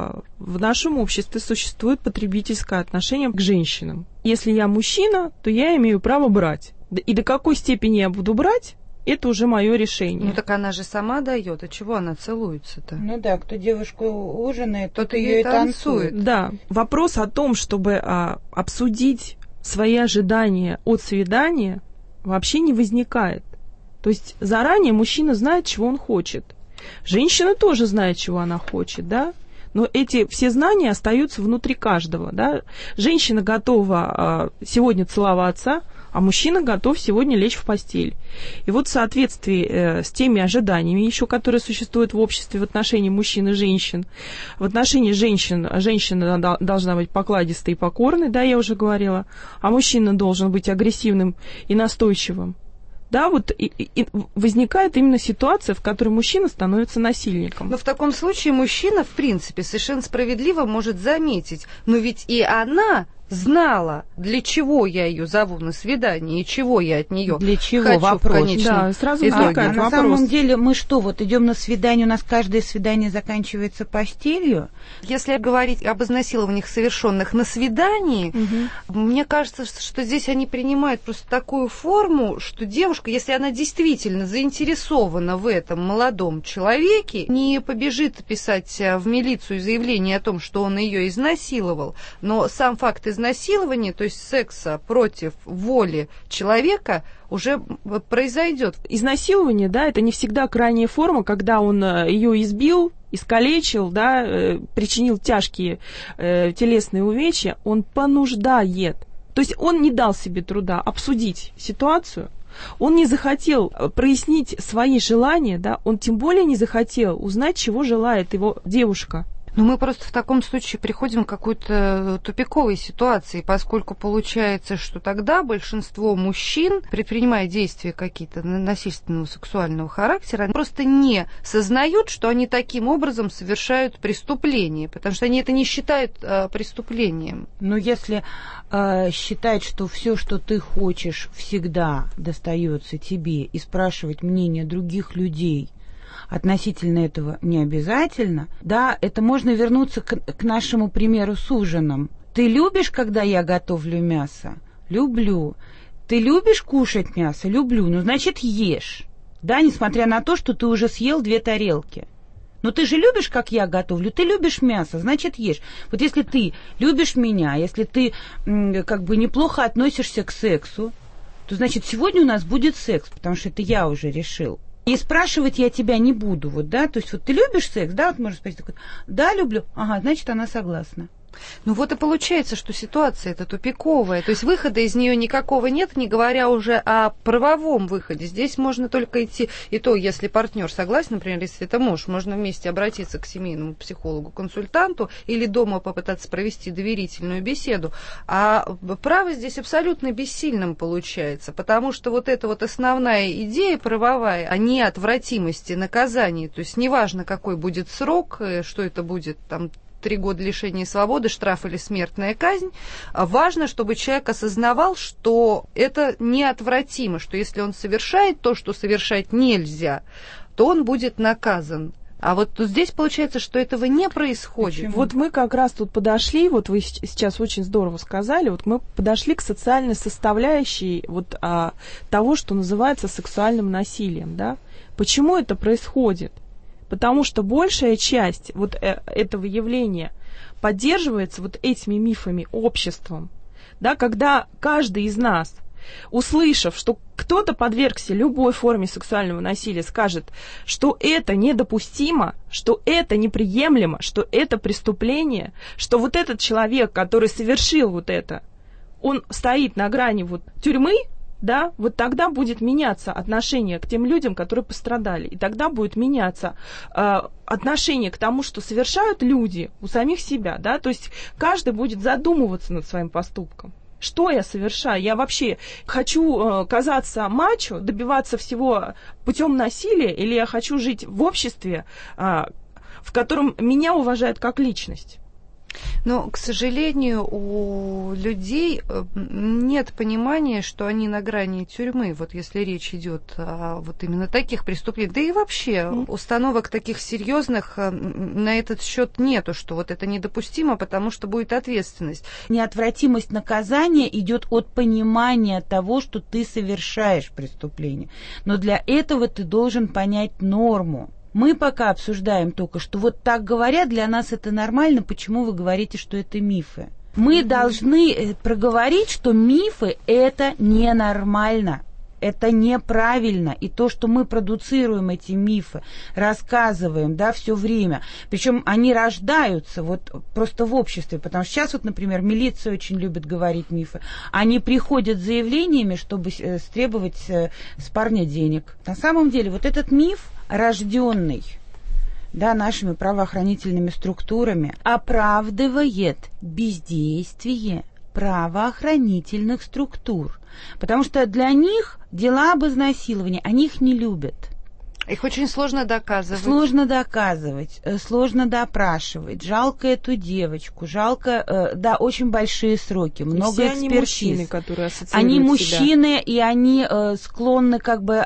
в нашем обществе существует потребительское отношение к женщинам. Если я мужчина, то я имею право брать. И до какой степени я буду брать, это уже мое решение. Ну так она же сама дает, а чего она целуется-то? Ну да, кто девушку ужинает, тот ее и танцует. Да, вопрос о том, чтобы обсудить свои ожидания от свидания, вообще не возникает. То есть заранее мужчина знает, чего он хочет. Женщина тоже знает, чего она хочет, да? Но эти все знания остаются внутри каждого, да? Женщина готова сегодня целоваться, а мужчина готов сегодня лечь в постель. И вот в соответствии с теми ожиданиями еще, которые существуют в обществе в отношении мужчин и женщин, в отношении женщин, женщина должна быть покладистой и покорной, да, я уже говорила, а мужчина должен быть агрессивным и настойчивым. Да, вот и возникает именно ситуация, в которой мужчина становится насильником. Но в таком случае мужчина, в принципе, совершенно справедливо может заметить, но ведь и она знала, для чего я ее зову на свидание и чего я от нее для чего хочу вопрос. В конечном да, сразу возникает на вопрос. самом деле мы что, вот идем на свидание, у нас каждое свидание заканчивается постелью? Если говорить об изнасилованиях, совершенных на свидании, мне кажется, что здесь они принимают просто такую форму, что девушка, если она действительно заинтересована в этом молодом человеке, не побежит писать в милицию заявление о том, что он ее изнасиловал, но сам факт изнасилования, то есть секса против воли человека, уже произойдет. Изнасилование, да, это не всегда крайняя форма, когда он ее избил, искалечил, да, причинил тяжкие телесные увечья, он понуждает. То есть он не дал себе труда обсудить ситуацию, он не захотел прояснить свои желания, да, он тем более не захотел узнать, чего желает его девушка. Но мы просто в таком случае приходим к какой-то тупиковой ситуации, поскольку получается, что тогда большинство мужчин, предпринимая действия какие-то насильственного сексуального характера, просто не сознают, что они таким образом совершают преступление, потому что они это не считают преступлением. Но если считать, что все, что ты хочешь, всегда достается тебе, и спрашивать мнение других людей относительно этого не обязательно, да, это можно вернуться к нашему примеру с ужином. Ты любишь, когда я готовлю мясо? Люблю. Ты любишь кушать мясо? Люблю. Ну, значит, ешь. Да, несмотря на то, что ты уже съел 2 тарелки. Но ты же любишь, как я готовлю, ты любишь мясо, значит, ешь. Вот если ты любишь меня, если ты как бы неплохо относишься к сексу, то, значит, сегодня у нас будет секс, потому что это я уже решил. И спрашивать я тебя не буду, вот, да, то есть вот ты любишь секс, да, вот можно спросить, да, люблю, ага, значит, она согласна. Ну вот и получается, что ситуация эта тупиковая, то есть выхода из нее никакого нет, не говоря уже о правовом выходе. Здесь можно только идти, и то, если партнер согласен, например, если это муж, можно вместе обратиться к семейному психологу-консультанту или дома попытаться провести доверительную беседу. А право здесь абсолютно бессильным получается, потому что вот эта вот основная идея правовая о неотвратимости наказания, то есть неважно, какой будет срок, что это будет там 3 года лишения свободы, штраф или смертная казнь. Важно, чтобы человек осознавал, что это неотвратимо, что если он совершает то, что совершать нельзя, то он будет наказан. А вот здесь получается, что этого не происходит. Почему? Вот мы как раз тут подошли, вот вы сейчас очень здорово сказали, вот мы подошли к социальной составляющей вот того, что называется сексуальным насилием, да? Почему это происходит? Потому что большая часть вот этого явления поддерживается вот этими мифами обществом, да, когда каждый из нас, услышав, что кто-то подвергся любой форме сексуального насилия, скажет, что это недопустимо, что это неприемлемо, что это преступление, что вот этот человек, который совершил вот это, он стоит на грани вот тюрьмы, да, вот тогда будет меняться отношение к тем людям, которые пострадали. И тогда будет меняться отношение к тому, что совершают люди у самих себя, да, то есть каждый будет задумываться над своим поступком. Что я совершаю? Я вообще хочу казаться мачо, добиваться всего путем насилия, или я хочу жить в обществе, в котором меня уважают как личность? Но, к сожалению, у людей нет понимания, что они на грани тюрьмы, вот если речь идет о вот именно таких преступлениях. Да и вообще установок таких серьезных на этот счет нету, что вот это недопустимо, потому что будет ответственность. Неотвратимость наказания идет от понимания того, что ты совершаешь преступление. Но для этого ты должен понять норму. Мы пока обсуждаем только, что вот так говорят, для нас это нормально, почему вы говорите, что это мифы? Мы должны проговорить, что мифы – это ненормально, это неправильно. И то, что мы продуцируем эти мифы, рассказываем, да, все время, причем они рождаются вот просто в обществе, потому что сейчас вот, например, милиция очень любит говорить мифы, они приходят с заявлениями, чтобы стребовать с парня денег. На самом деле вот этот миф, рожденный, да, нашими правоохранительными структурами, оправдывает бездействие правоохранительных структур. Потому что для них дела об изнасиловании, они их не любят. Их очень сложно доказывать. Сложно доказывать, сложно допрашивать. Жалко эту девочку, жалко, да, очень большие сроки, много экспертиз. Они мужчины, которые ассоциируют они мужчины, и они склонны как бы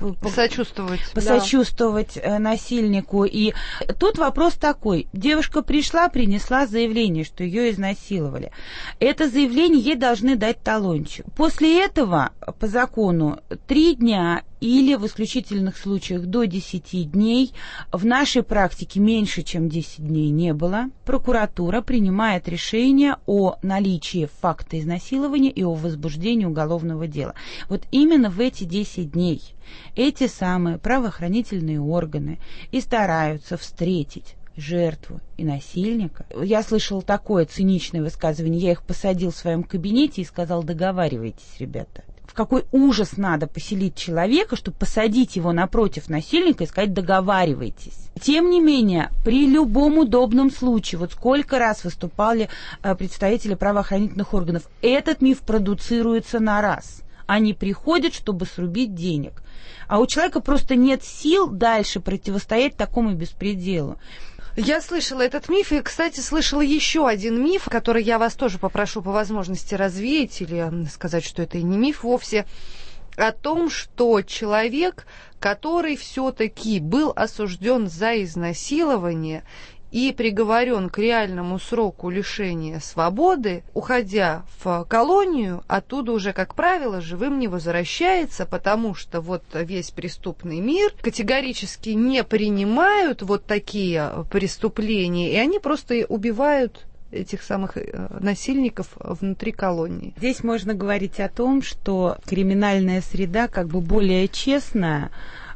посочувствовать насильнику. И тут вопрос такой. Девушка пришла, принесла заявление, что ее изнасиловали. Это заявление ей должны дать талончик. После этого по закону 3 дня или в исключительных случаях до 10 дней, в нашей практике меньше, чем 10 дней не было, прокуратура принимает решение о наличии факта изнасилования и о возбуждении уголовного дела. Вот именно в эти 10 дней эти самые правоохранительные органы и стараются встретить жертву и насильника. Я слышала такое циничное высказывание, я их посадил в своем кабинете и сказал: договаривайтесь, ребята. В какой ужас надо поселить человека, чтобы посадить его напротив насильника и сказать: договаривайтесь. Тем не менее, при любом удобном случае, вот сколько раз выступали представители правоохранительных органов, этот миф продуцируется на раз. Они приходят, чтобы срубить денег. А у человека просто нет сил дальше противостоять такому беспределу. Я слышала этот миф, и, кстати, слышала еще один миф, который я вас тоже попрошу по возможности развеять или сказать, что это и не миф вовсе, о том, что человек, который все-таки был осужден за изнасилование и приговорен к реальному сроку лишения свободы, уходя в колонию, оттуда уже, как правило, живым не возвращается, потому что вот весь преступный мир категорически не принимают вот такие преступления, и они просто убивают этих самых насильников внутри колонии. Здесь можно говорить о том, что криминальная среда как бы более честная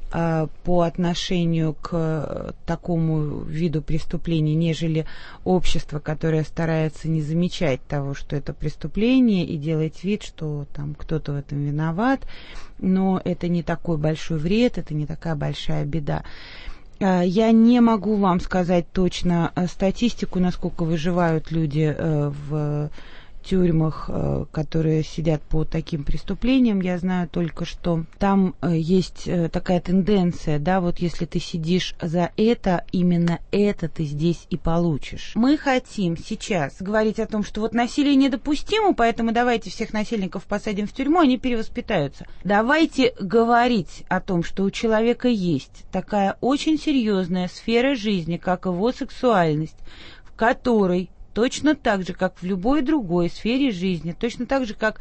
по отношению к такому виду преступлений, нежели общество, которое старается не замечать того, что это преступление, и делать вид, что там кто-то в этом виноват, но это не такой большой вред, это не такая большая беда. Я не могу вам сказать точно статистику, насколько выживают люди в тюрьмах, которые сидят по таким преступлениям. Я знаю только, что там есть такая тенденция, да, вот если ты сидишь за это, именно это ты здесь и получишь. Мы хотим сейчас говорить о том, что вот насилие недопустимо, поэтому давайте всех насильников посадим в тюрьму, они перевоспитаются. Давайте говорить о том, что у человека есть такая очень серьезная сфера жизни, как его сексуальность, в которой точно так же, как в любой другой сфере жизни, точно так же, как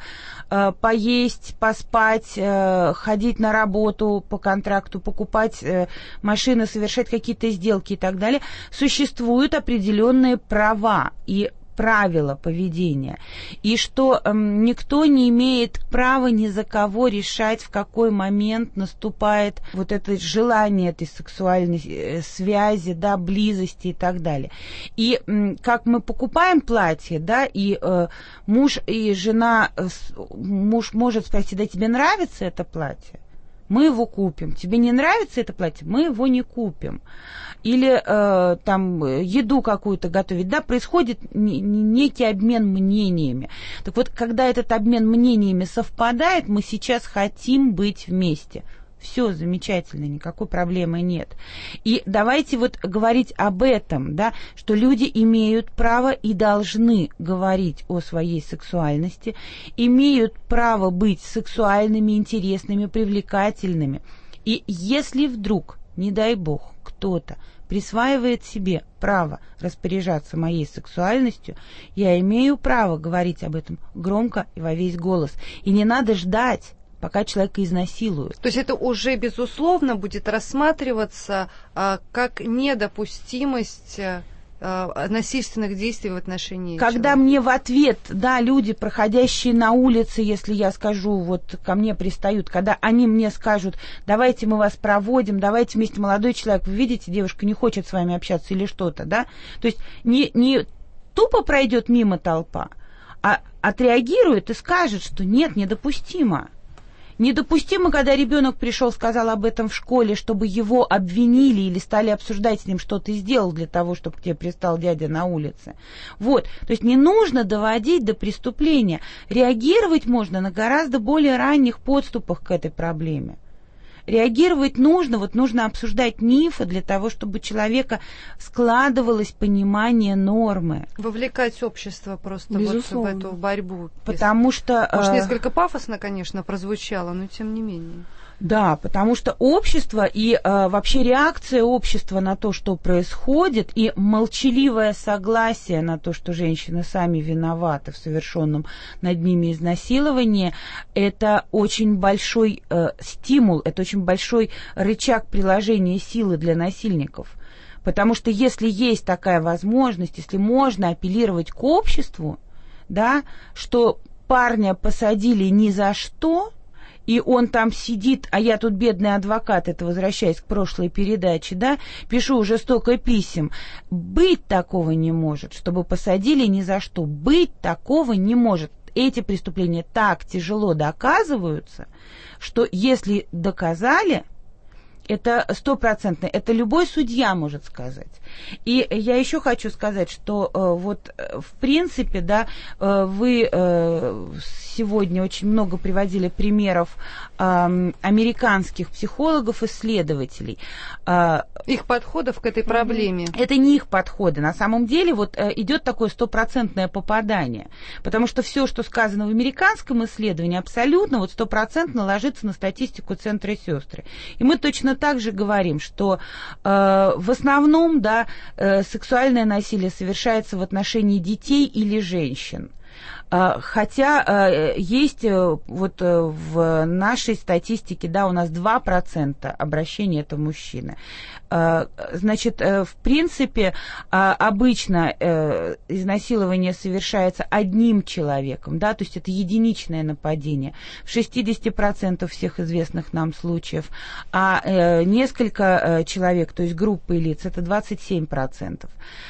поесть, поспать, ходить на работу по контракту, покупать машины, совершать какие-то сделки и так далее, существуют определенные права и правила поведения, и что никто не имеет права ни за кого решать, в какой момент наступает вот это желание этой сексуальной связи, да, близости и так далее. И как мы покупаем платье, да, и муж и жена, муж может спросить: да тебе нравится это платье? мы его купим. Тебе не нравится это платье, мы его не купим. Или там еду какую-то готовить, да, происходит некий обмен мнениями. Так вот, когда этот обмен мнениями совпадает, мы сейчас хотим быть вместе. Все замечательно, никакой проблемы нет. И давайте вот говорить об этом, да, что люди имеют право и должны говорить о своей сексуальности, имеют право быть сексуальными, интересными, привлекательными. И если вдруг, не дай бог, кто-то присваивает себе право распоряжаться моей сексуальностью, я имею право говорить об этом громко и во весь голос. И не надо ждать, пока человека изнасилуют. То есть это уже, безусловно, будет рассматриваться как недопустимость насильственных действий в отношении Когда человека. Мне в ответ, да, люди, проходящие на улице, если я скажу, вот ко мне пристают, когда они мне скажут, давайте мы вас проводим, давайте вместе, молодой человек, вы видите, девушка не хочет с вами общаться или что-то, да, то есть не тупо пройдет мимо толпа, а отреагирует и скажет, что нет, недопустимо. Недопустимо, когда ребенок пришел, сказал об этом в школе, чтобы его обвинили или стали обсуждать с ним, что ты сделал для того, чтобы к тебе пристал дядя на улице. Вот. То есть не нужно доводить до преступления. Реагировать можно на гораздо более ранних подступах к этой проблеме. Реагировать нужно, вот нужно обсуждать мифы для того, чтобы у человека складывалось понимание нормы. Вовлекать общество просто вот в эту борьбу. Потому что... Может, несколько пафосно, конечно, прозвучало, но тем не менее. Да, потому что общество и вообще реакция общества на то, что происходит, и молчаливое согласие на то, что женщины сами виноваты в совершенном над ними изнасиловании, это очень большой стимул, это очень большой рычаг приложения силы для насильников. Потому что если есть такая возможность, если можно апеллировать к обществу, да, что парня посадили ни за что, и он там сидит, а я тут бедный адвокат, это возвращаясь к прошлой передаче, да, пишу уже столько писем. Быть такого не может, чтобы посадили ни за что. Быть такого не может. Эти преступления так тяжело доказываются, что если доказали, это 100%, это любой судья может сказать. И я еще хочу сказать, что вот в принципе, да, вы сегодня очень много приводили примеров американских психологов-исследователей. Их подходов к этой проблеме. Это не их подходы. На самом деле вот идет такое 100% попадание. Потому что все, что сказано в американском исследовании, абсолютно вот 100% ложится на статистику Центра «Сестры». И мы точно так же говорим, что в основном, да, сексуальное насилие совершается в отношении детей или женщин. Хотя есть вот в нашей статистике, да, у нас 2% обращений это мужчины. Значит, в принципе, обычно изнасилование совершается одним человеком, да, то есть это единичное нападение в 60% всех известных нам случаев, а несколько человек, то есть группы лиц, это 27%.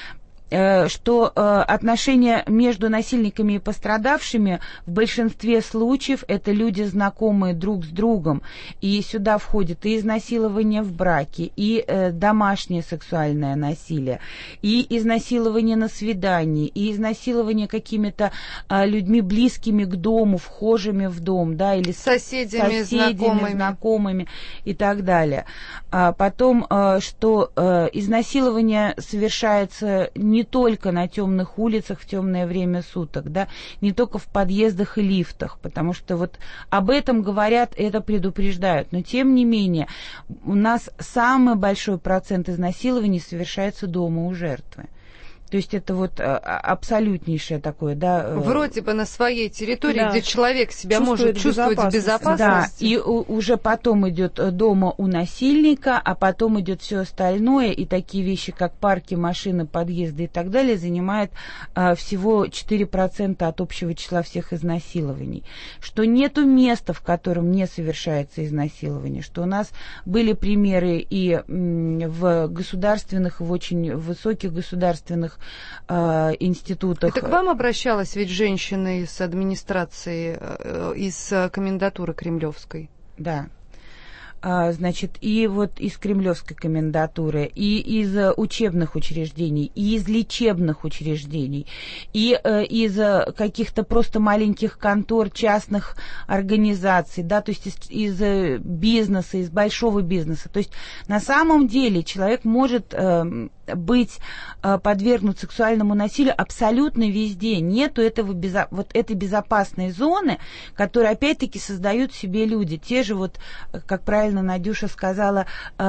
Что отношения между насильниками и пострадавшими в большинстве случаев это люди, знакомые друг с другом. И сюда входит и изнасилование в браке, и домашнее сексуальное насилие, и изнасилование на свидании, и изнасилование какими-то людьми близкими к дому, вхожими в дом, да, или соседями знакомыми и так далее. Потом, что изнасилование совершается не только на темных улицах в темное время суток, да, не только в подъездах и лифтах, потому что вот об этом говорят, это предупреждают. Но тем не менее, у нас самый большой процент изнасилований совершается дома у жертвы. То есть это вот абсолютнейшее такое, да. Вроде бы на своей территории, да, где человек себя может чувствовать в безопасности. Да, и уже потом идет дома у насильника, а потом идет все остальное, и такие вещи, как парки, машины, подъезды и так далее, занимают всего 4% от общего числа всех изнасилований. Что нету места, в котором не совершается изнасилование, что у нас были примеры и в государственных, в очень высоких государственных институтах. Это к вам обращалась ведь женщина из администрации, из комендатуры кремлевской? Да. значит, и вот из кремлевской комендатуры, и из учебных учреждений, и из лечебных учреждений, и из каких-то просто маленьких контор, частных организаций, да, то есть из бизнеса, из большого бизнеса. То есть на самом деле человек может быть подвергнут сексуальному насилию абсолютно везде. Нету вот этой безопасной зоны, которую опять-таки создают себе люди. Те же вот, как правильно Надюша сказала,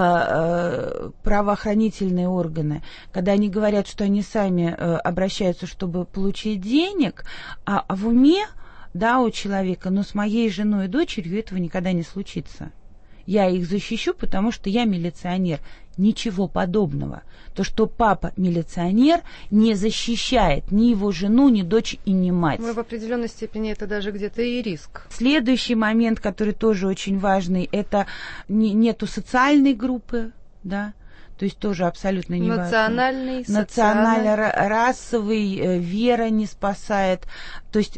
правоохранительные органы, когда они говорят, что они сами обращаются, чтобы получить денег, а в уме, да, у человека, но с моей женой и дочерью этого никогда не случится. Я их защищу, потому что я милиционер. Ничего подобного. То, что папа милиционер, не защищает ни его жену, ни дочь и ни мать. Ну, в определенной степени это даже где-то и риск. Следующий момент, который тоже очень важный, это нету социальной группы, да, то есть тоже абсолютно не важно. Национально-расовый, вера не спасает. То есть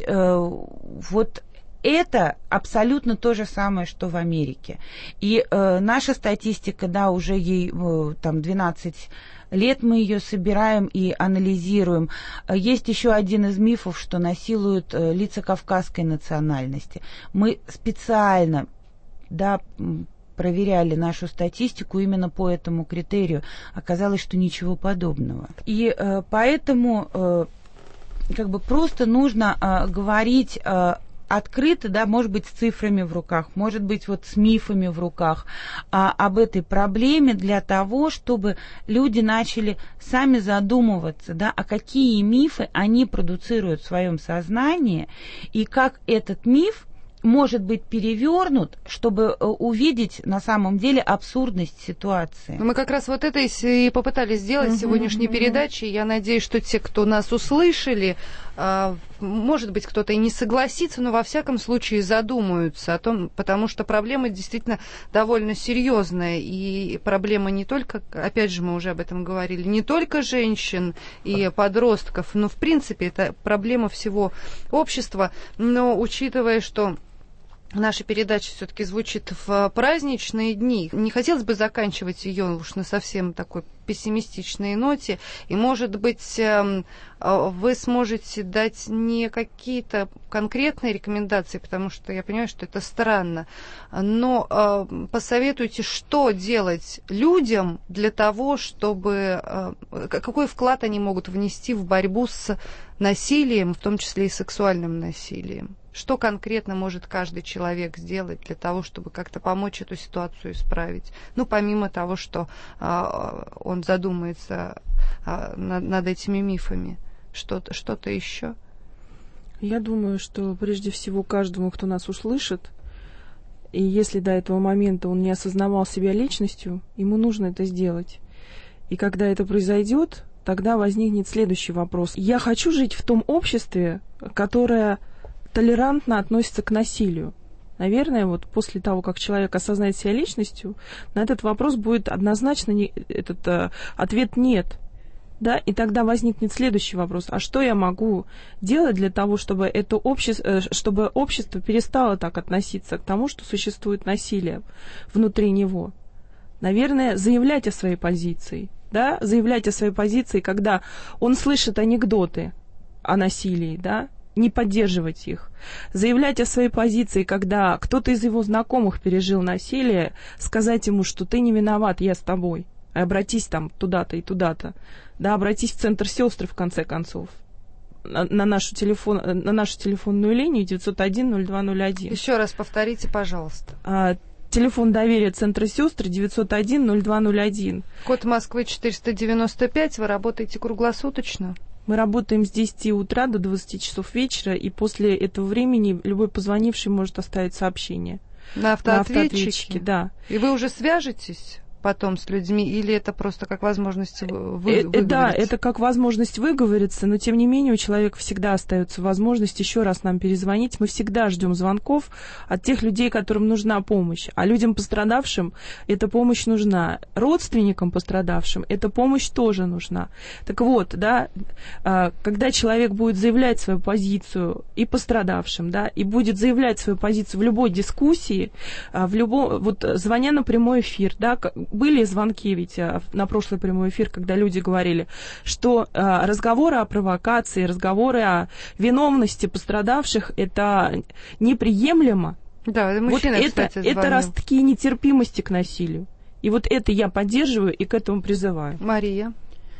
вот это абсолютно то же самое, что в Америке. И наша статистика, да, уже ей там 12 лет мы ее собираем и анализируем. Есть еще один из мифов, что насилуют лица кавказской национальности. Мы специально, да, проверяли нашу статистику именно по этому критерию. Оказалось, что ничего подобного. И поэтому как бы просто нужно говорить открыто, да, может быть, с цифрами в руках, может быть, вот с мифами в руках, об этой проблеме для того, чтобы люди начали сами задумываться, да, а какие мифы они продуцируют в своем сознании, и как этот миф может быть перевернут, чтобы увидеть на самом деле абсурдность ситуации. Мы как раз вот это и попытались сделать в сегодняшней передаче. Я надеюсь, что те, кто нас услышали, может быть, кто-то и не согласится, но во всяком случае задумаются о том, потому что проблема действительно довольно серьезная. И проблема не только, опять же, мы уже об этом говорили, не только женщин и подростков, но в принципе это проблема всего общества. Но учитывая, что наша передача все-таки звучит в праздничные дни, не хотелось бы заканчивать ее уж на совсем такой пессимистичной ноте. И, может быть, вы сможете дать не какие-то конкретные рекомендации, потому что я понимаю, что это странно, но посоветуйте, что делать людям для того, чтобы... Какой вклад они могут внести в борьбу с насилием, в том числе и сексуальным насилием? Что конкретно может каждый человек сделать для того, чтобы как-то помочь эту ситуацию исправить? Ну, помимо того, что он задумается над этими мифами. Что-то еще? Я думаю, что прежде всего каждому, кто нас услышит, и если до этого момента он не осознавал себя личностью, ему нужно это сделать. И когда это произойдет, тогда возникнет следующий вопрос. Я хочу жить в том обществе, которое толерантно относится к насилию. Наверное, вот после того, как человек осознает себя личностью, на этот вопрос будет однозначно ответ «нет». Да? И тогда возникнет следующий вопрос. А что я могу делать для того, чтобы чтобы общество перестало так относиться к тому, что существует насилие внутри него? Наверное, заявлять о своей позиции. Да? Заявлять о своей позиции, когда он слышит анекдоты о насилии, да? Не поддерживать их. Заявлять о своей позиции, когда кто-то из его знакомых пережил насилие, сказать ему, что ты не виноват, я с тобой. Обратись там туда-то и туда-то. Да, обратись в центр сестры, в конце концов. На нашу телефонную линию 901-0201. Еще раз повторите, пожалуйста. Телефон доверия центра сестры 901-0201. Код Москвы 495. Вы работаете круглосуточно? Мы работаем с 10 утра до 20 часов вечера, и после этого времени любой позвонивший может оставить сообщение. На автоответчике? Да. И вы уже свяжетесь? потом с людьми, или это просто как возможность выговориться? Да, это как возможность выговориться, но тем не менее у человека всегда остается возможность еще раз нам перезвонить. Мы всегда ждем звонков от тех людей, которым нужна помощь. А людям пострадавшим эта помощь нужна. Родственникам пострадавшим эта помощь тоже нужна. Так вот, да, когда человек будет заявлять свою позицию и пострадавшим, да, и будет заявлять свою позицию в любой дискуссии, вот звоня на прямой эфир, да, были звонки ведь на прошлый прямой эфир, когда люди говорили, что разговоры о провокации, разговоры о виновности пострадавших — это неприемлемо. Да, это мужчина, вот кстати, это ростки нетерпимости к насилию. И вот это я поддерживаю и к этому призываю. Мария?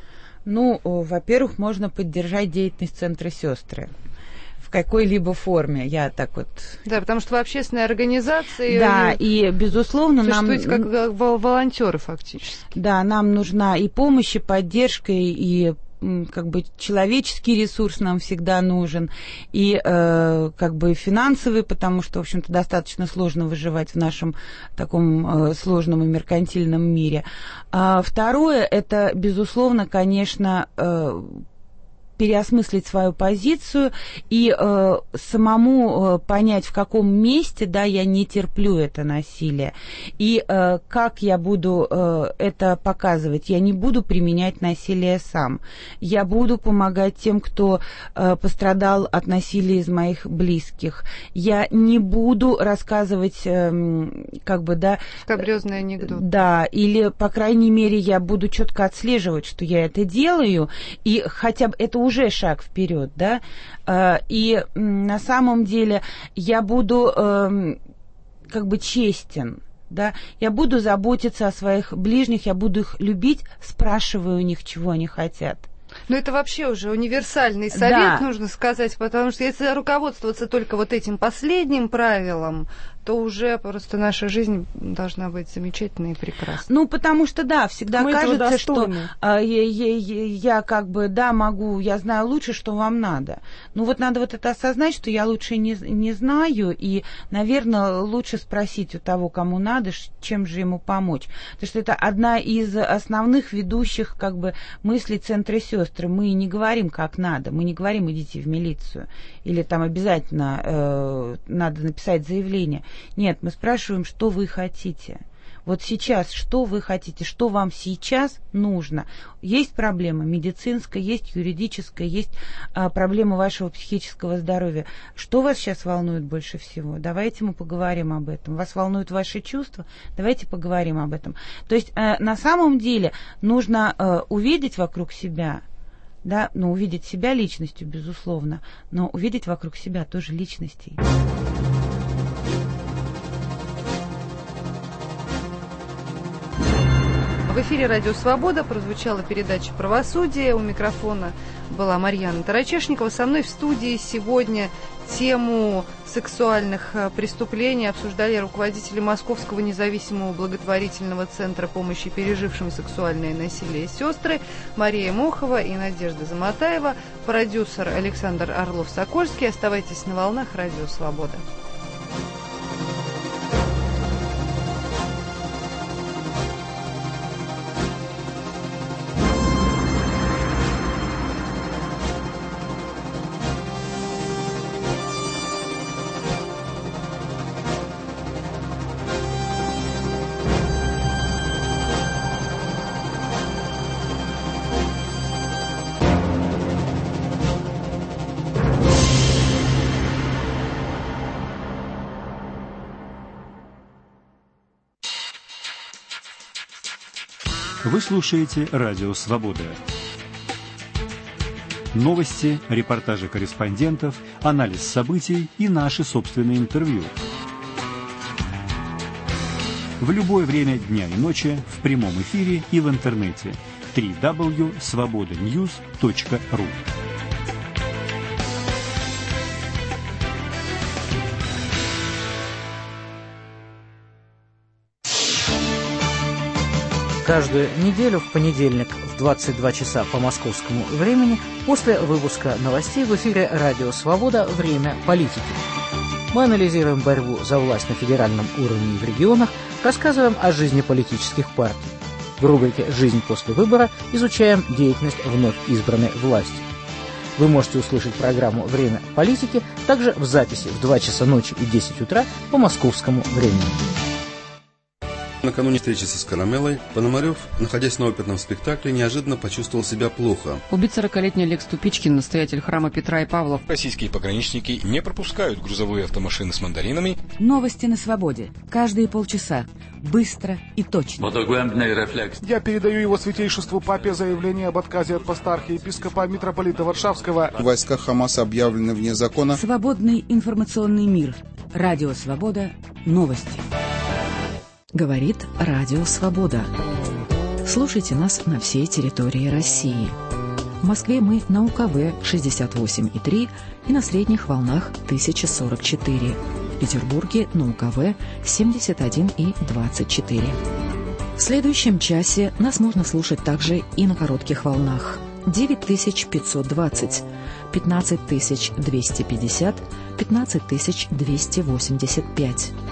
Ну, во-первых, можно поддержать деятельность Центра «Сестры» в какой-либо форме, я так вот... Да, потому что вы общественная организация. Да, и, безусловно, нам... Существуете как волонтеры фактически. Да, нам нужна и помощь, и поддержка, и как бы человеческий ресурс нам всегда нужен, и как бы финансовый, потому что, в общем-то, достаточно сложно выживать в нашем таком сложном и меркантильном мире. А второе, это, безусловно, конечно, переосмыслить свою позицию и самому понять, в каком месте, да, я не терплю это насилие. И как я буду это показывать. Я не буду применять насилие сам. Я буду помогать тем, кто пострадал от насилия из моих близких. Я не буду рассказывать, как бы, да... Скабрёзный анекдот. Да, или, по крайней мере, я буду четко отслеживать, что я это делаю, и хотя бы это уже шаг вперед, да, и на самом деле я буду как бы честен, да, я буду заботиться о своих ближних, я буду их любить, спрашивая у них, чего они хотят. Но это вообще уже универсальный совет, да, нужно сказать, потому что если руководствоваться только вот этим последним правилом, то уже просто наша жизнь должна быть замечательной и прекрасной. Ну, потому что, да, всегда кажется, что я как бы, да, могу, я знаю лучше, что вам надо. Ну, вот надо вот это осознать, что я лучше не знаю, и, наверное, лучше спросить у того, кому надо, чем же ему помочь. Потому что это одна из основных ведущих, как бы, мыслей Центра «Сестры». Мы не говорим, как надо, мы не говорим, идите в милицию, или там обязательно надо написать заявление. Нет, мы спрашиваем, что вы хотите. Вот сейчас, что вы хотите, что вам сейчас нужно. Есть проблема медицинская, есть юридическая, есть проблема вашего психического здоровья. Что вас сейчас волнует больше всего? Давайте мы поговорим об этом. Вас волнуют ваши чувства? Давайте поговорим об этом. То есть на самом деле нужно увидеть вокруг себя, да, ну, увидеть себя личностью, безусловно, но увидеть вокруг себя тоже личностей. В эфире «Радио Свобода» прозвучала передача «Правосудие». У микрофона была Марьяна Тарачешникова. Со мной в студии сегодня тему сексуальных преступлений обсуждали руководители Московского независимого благотворительного центра помощи пережившим сексуальное насилие «Сестры» Мария Мохова и Надежда Заматаева, продюсер Александр Орлов-Сокольский. Оставайтесь на волнах «Радио Свобода». Вы слушаете «Радио Свобода». Новости, репортажи корреспондентов, анализ событий и наши собственные интервью. В любое время дня и ночи в прямом эфире и в интернете. www.svobodanews.ru. Каждую неделю в понедельник в 22 часа по московскому времени после выпуска новостей в эфире «Радио Свобода. Время политики». Мы анализируем борьбу за власть на федеральном уровне и в регионах, рассказываем о жизни политических партий. В рубрике «Жизнь после выбора» изучаем деятельность вновь избранной власти. Вы можете услышать программу «Время политики» также в записи в 2 часа ночи и 10 утра по московскому времени. Накануне встречи со Скоромеллой Пономарев, находясь на оперном спектакле, неожиданно почувствовал себя плохо. Убит 40-летний Олег Ступичкин, настоятель храма Петра и Павла. Российские пограничники не пропускают грузовые автомашины с мандаринами. Новости на свободе. Каждые полчаса. Быстро и точно. Я передаю его святейшеству папе заявление об отказе от поста архиепископа митрополита Варшавского. Войска Хамаса объявлены вне закона. Свободный информационный мир. Радио Свобода. Новости. Говорит Радио Свобода. Слушайте нас на всей территории России. В Москве мы на УКВ 68,3 и на средних волнах 1044. В Петербурге на УКВ 71,24. В следующем часе нас можно слушать также и на коротких волнах 9520, 15250, 15285.